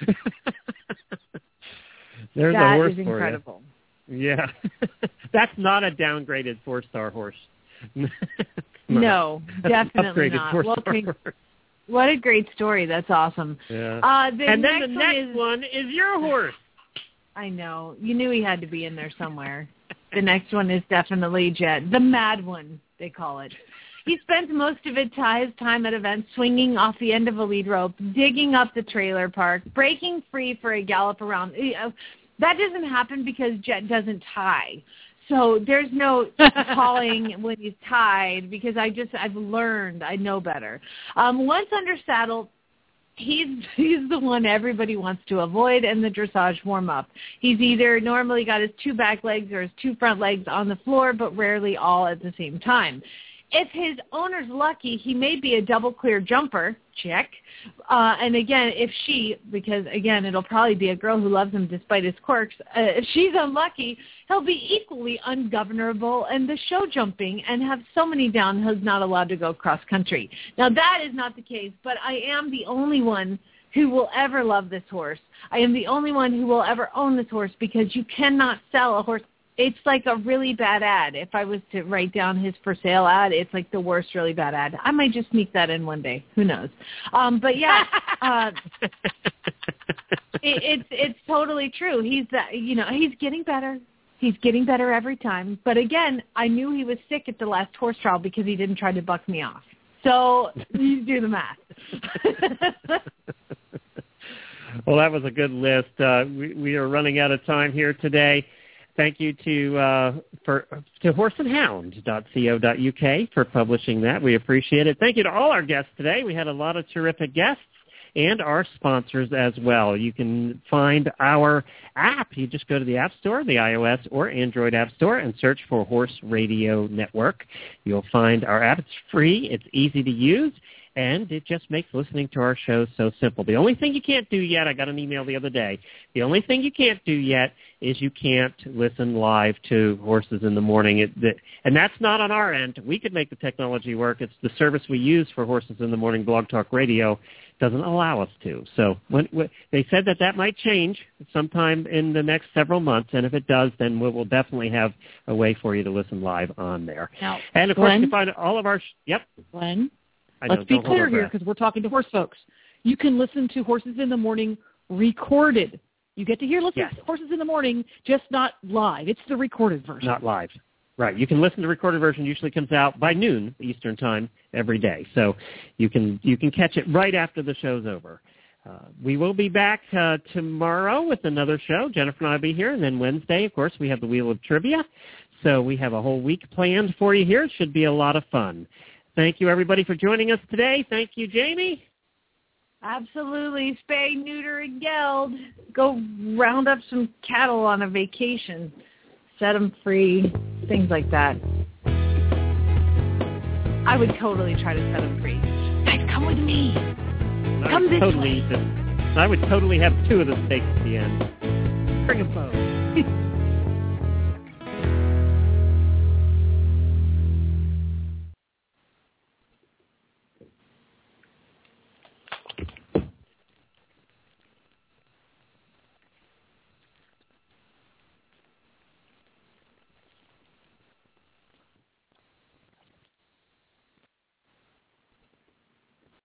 There's a horse for you. That is incredible. Yeah. That's not a downgraded 4-star horse. No, definitely not. Well, what a great story. That's awesome. Yeah. And then the next one is your horse. I know. You knew he had to be in there somewhere. The next one is definitely Jet. The mad one, they call it. He spends most of his time at events swinging off the end of a lead rope, digging up the trailer park, breaking free for a gallop around. That doesn't happen because Jet doesn't tie. So there's no calling when he's tied because I've learned, I know better. Once under saddle, he's the one everybody wants to avoid in the dressage warm-up. He's either normally got his 2 back legs or his 2 front legs on the floor, but rarely all at the same time. If his owner's lucky, he may be a double clear jumper, check. And again, because again, it'll probably be a girl who loves him despite his quirks, if she's unlucky, he'll be equally ungovernable and the show jumping and have so many down he's not allowed to go cross country. Now that is not the case, but I am the only one who will ever love this horse. I am the only one who will ever own this horse because you cannot sell a horse. It's like a really bad ad. If I was to write down his for sale ad, it's like the worst really bad ad. I might just sneak that in one day. Who knows? But yeah, it's totally true. He's getting better. He's getting better every time. But again, I knew he was sick at the last horse trial because he didn't try to buck me off. So you do the math. Well, that was a good list. We are running out of time here today. Thank you to horseandhound.co.uk for publishing that. We appreciate it. Thank you to all our guests today. We had a lot of terrific guests and our sponsors as well. You can find our app. You just go to the App Store, the iOS or Android App Store, and search for Horse Radio Network. You'll find our app. It's free. It's easy to use. And it just makes listening to our show so simple. The only thing you can't do yet, I got an email the other day, the only thing you can't do yet is you can't listen live to Horses in the Morning. And that's not on our end. We could make the technology work. It's the service we use for Horses in the Morning Blog Talk Radio doesn't allow us to. So when they said that might change sometime in the next several months, and if it does, then we'll definitely have a way for you to listen live on there. Now, and, of course, you can find all of our Glenn? Let's be clear here because we're talking to horse folks. You can listen to Horses in the Morning recorded. You get to hear Horses in the Morning, just not live. It's the recorded version. Not live. Right. You can listen to the recorded version. Usually comes out by noon Eastern Time every day. So you can catch it right after the show's over. We will be back tomorrow with another show. Jennifer and I will be here. And then Wednesday, of course, we have the Wheel of Trivia. So we have a whole week planned for you here. It should be a lot of fun. Thank you, everybody, for joining us today. Thank you, Jamie. Absolutely. Spay, neuter, and geld. Go round up some cattle on a vacation. Set them free. Things like that. I would totally try to set them free. Guys, come with me. Come this way. I would totally have 2 of the steaks at the end. Bring them both.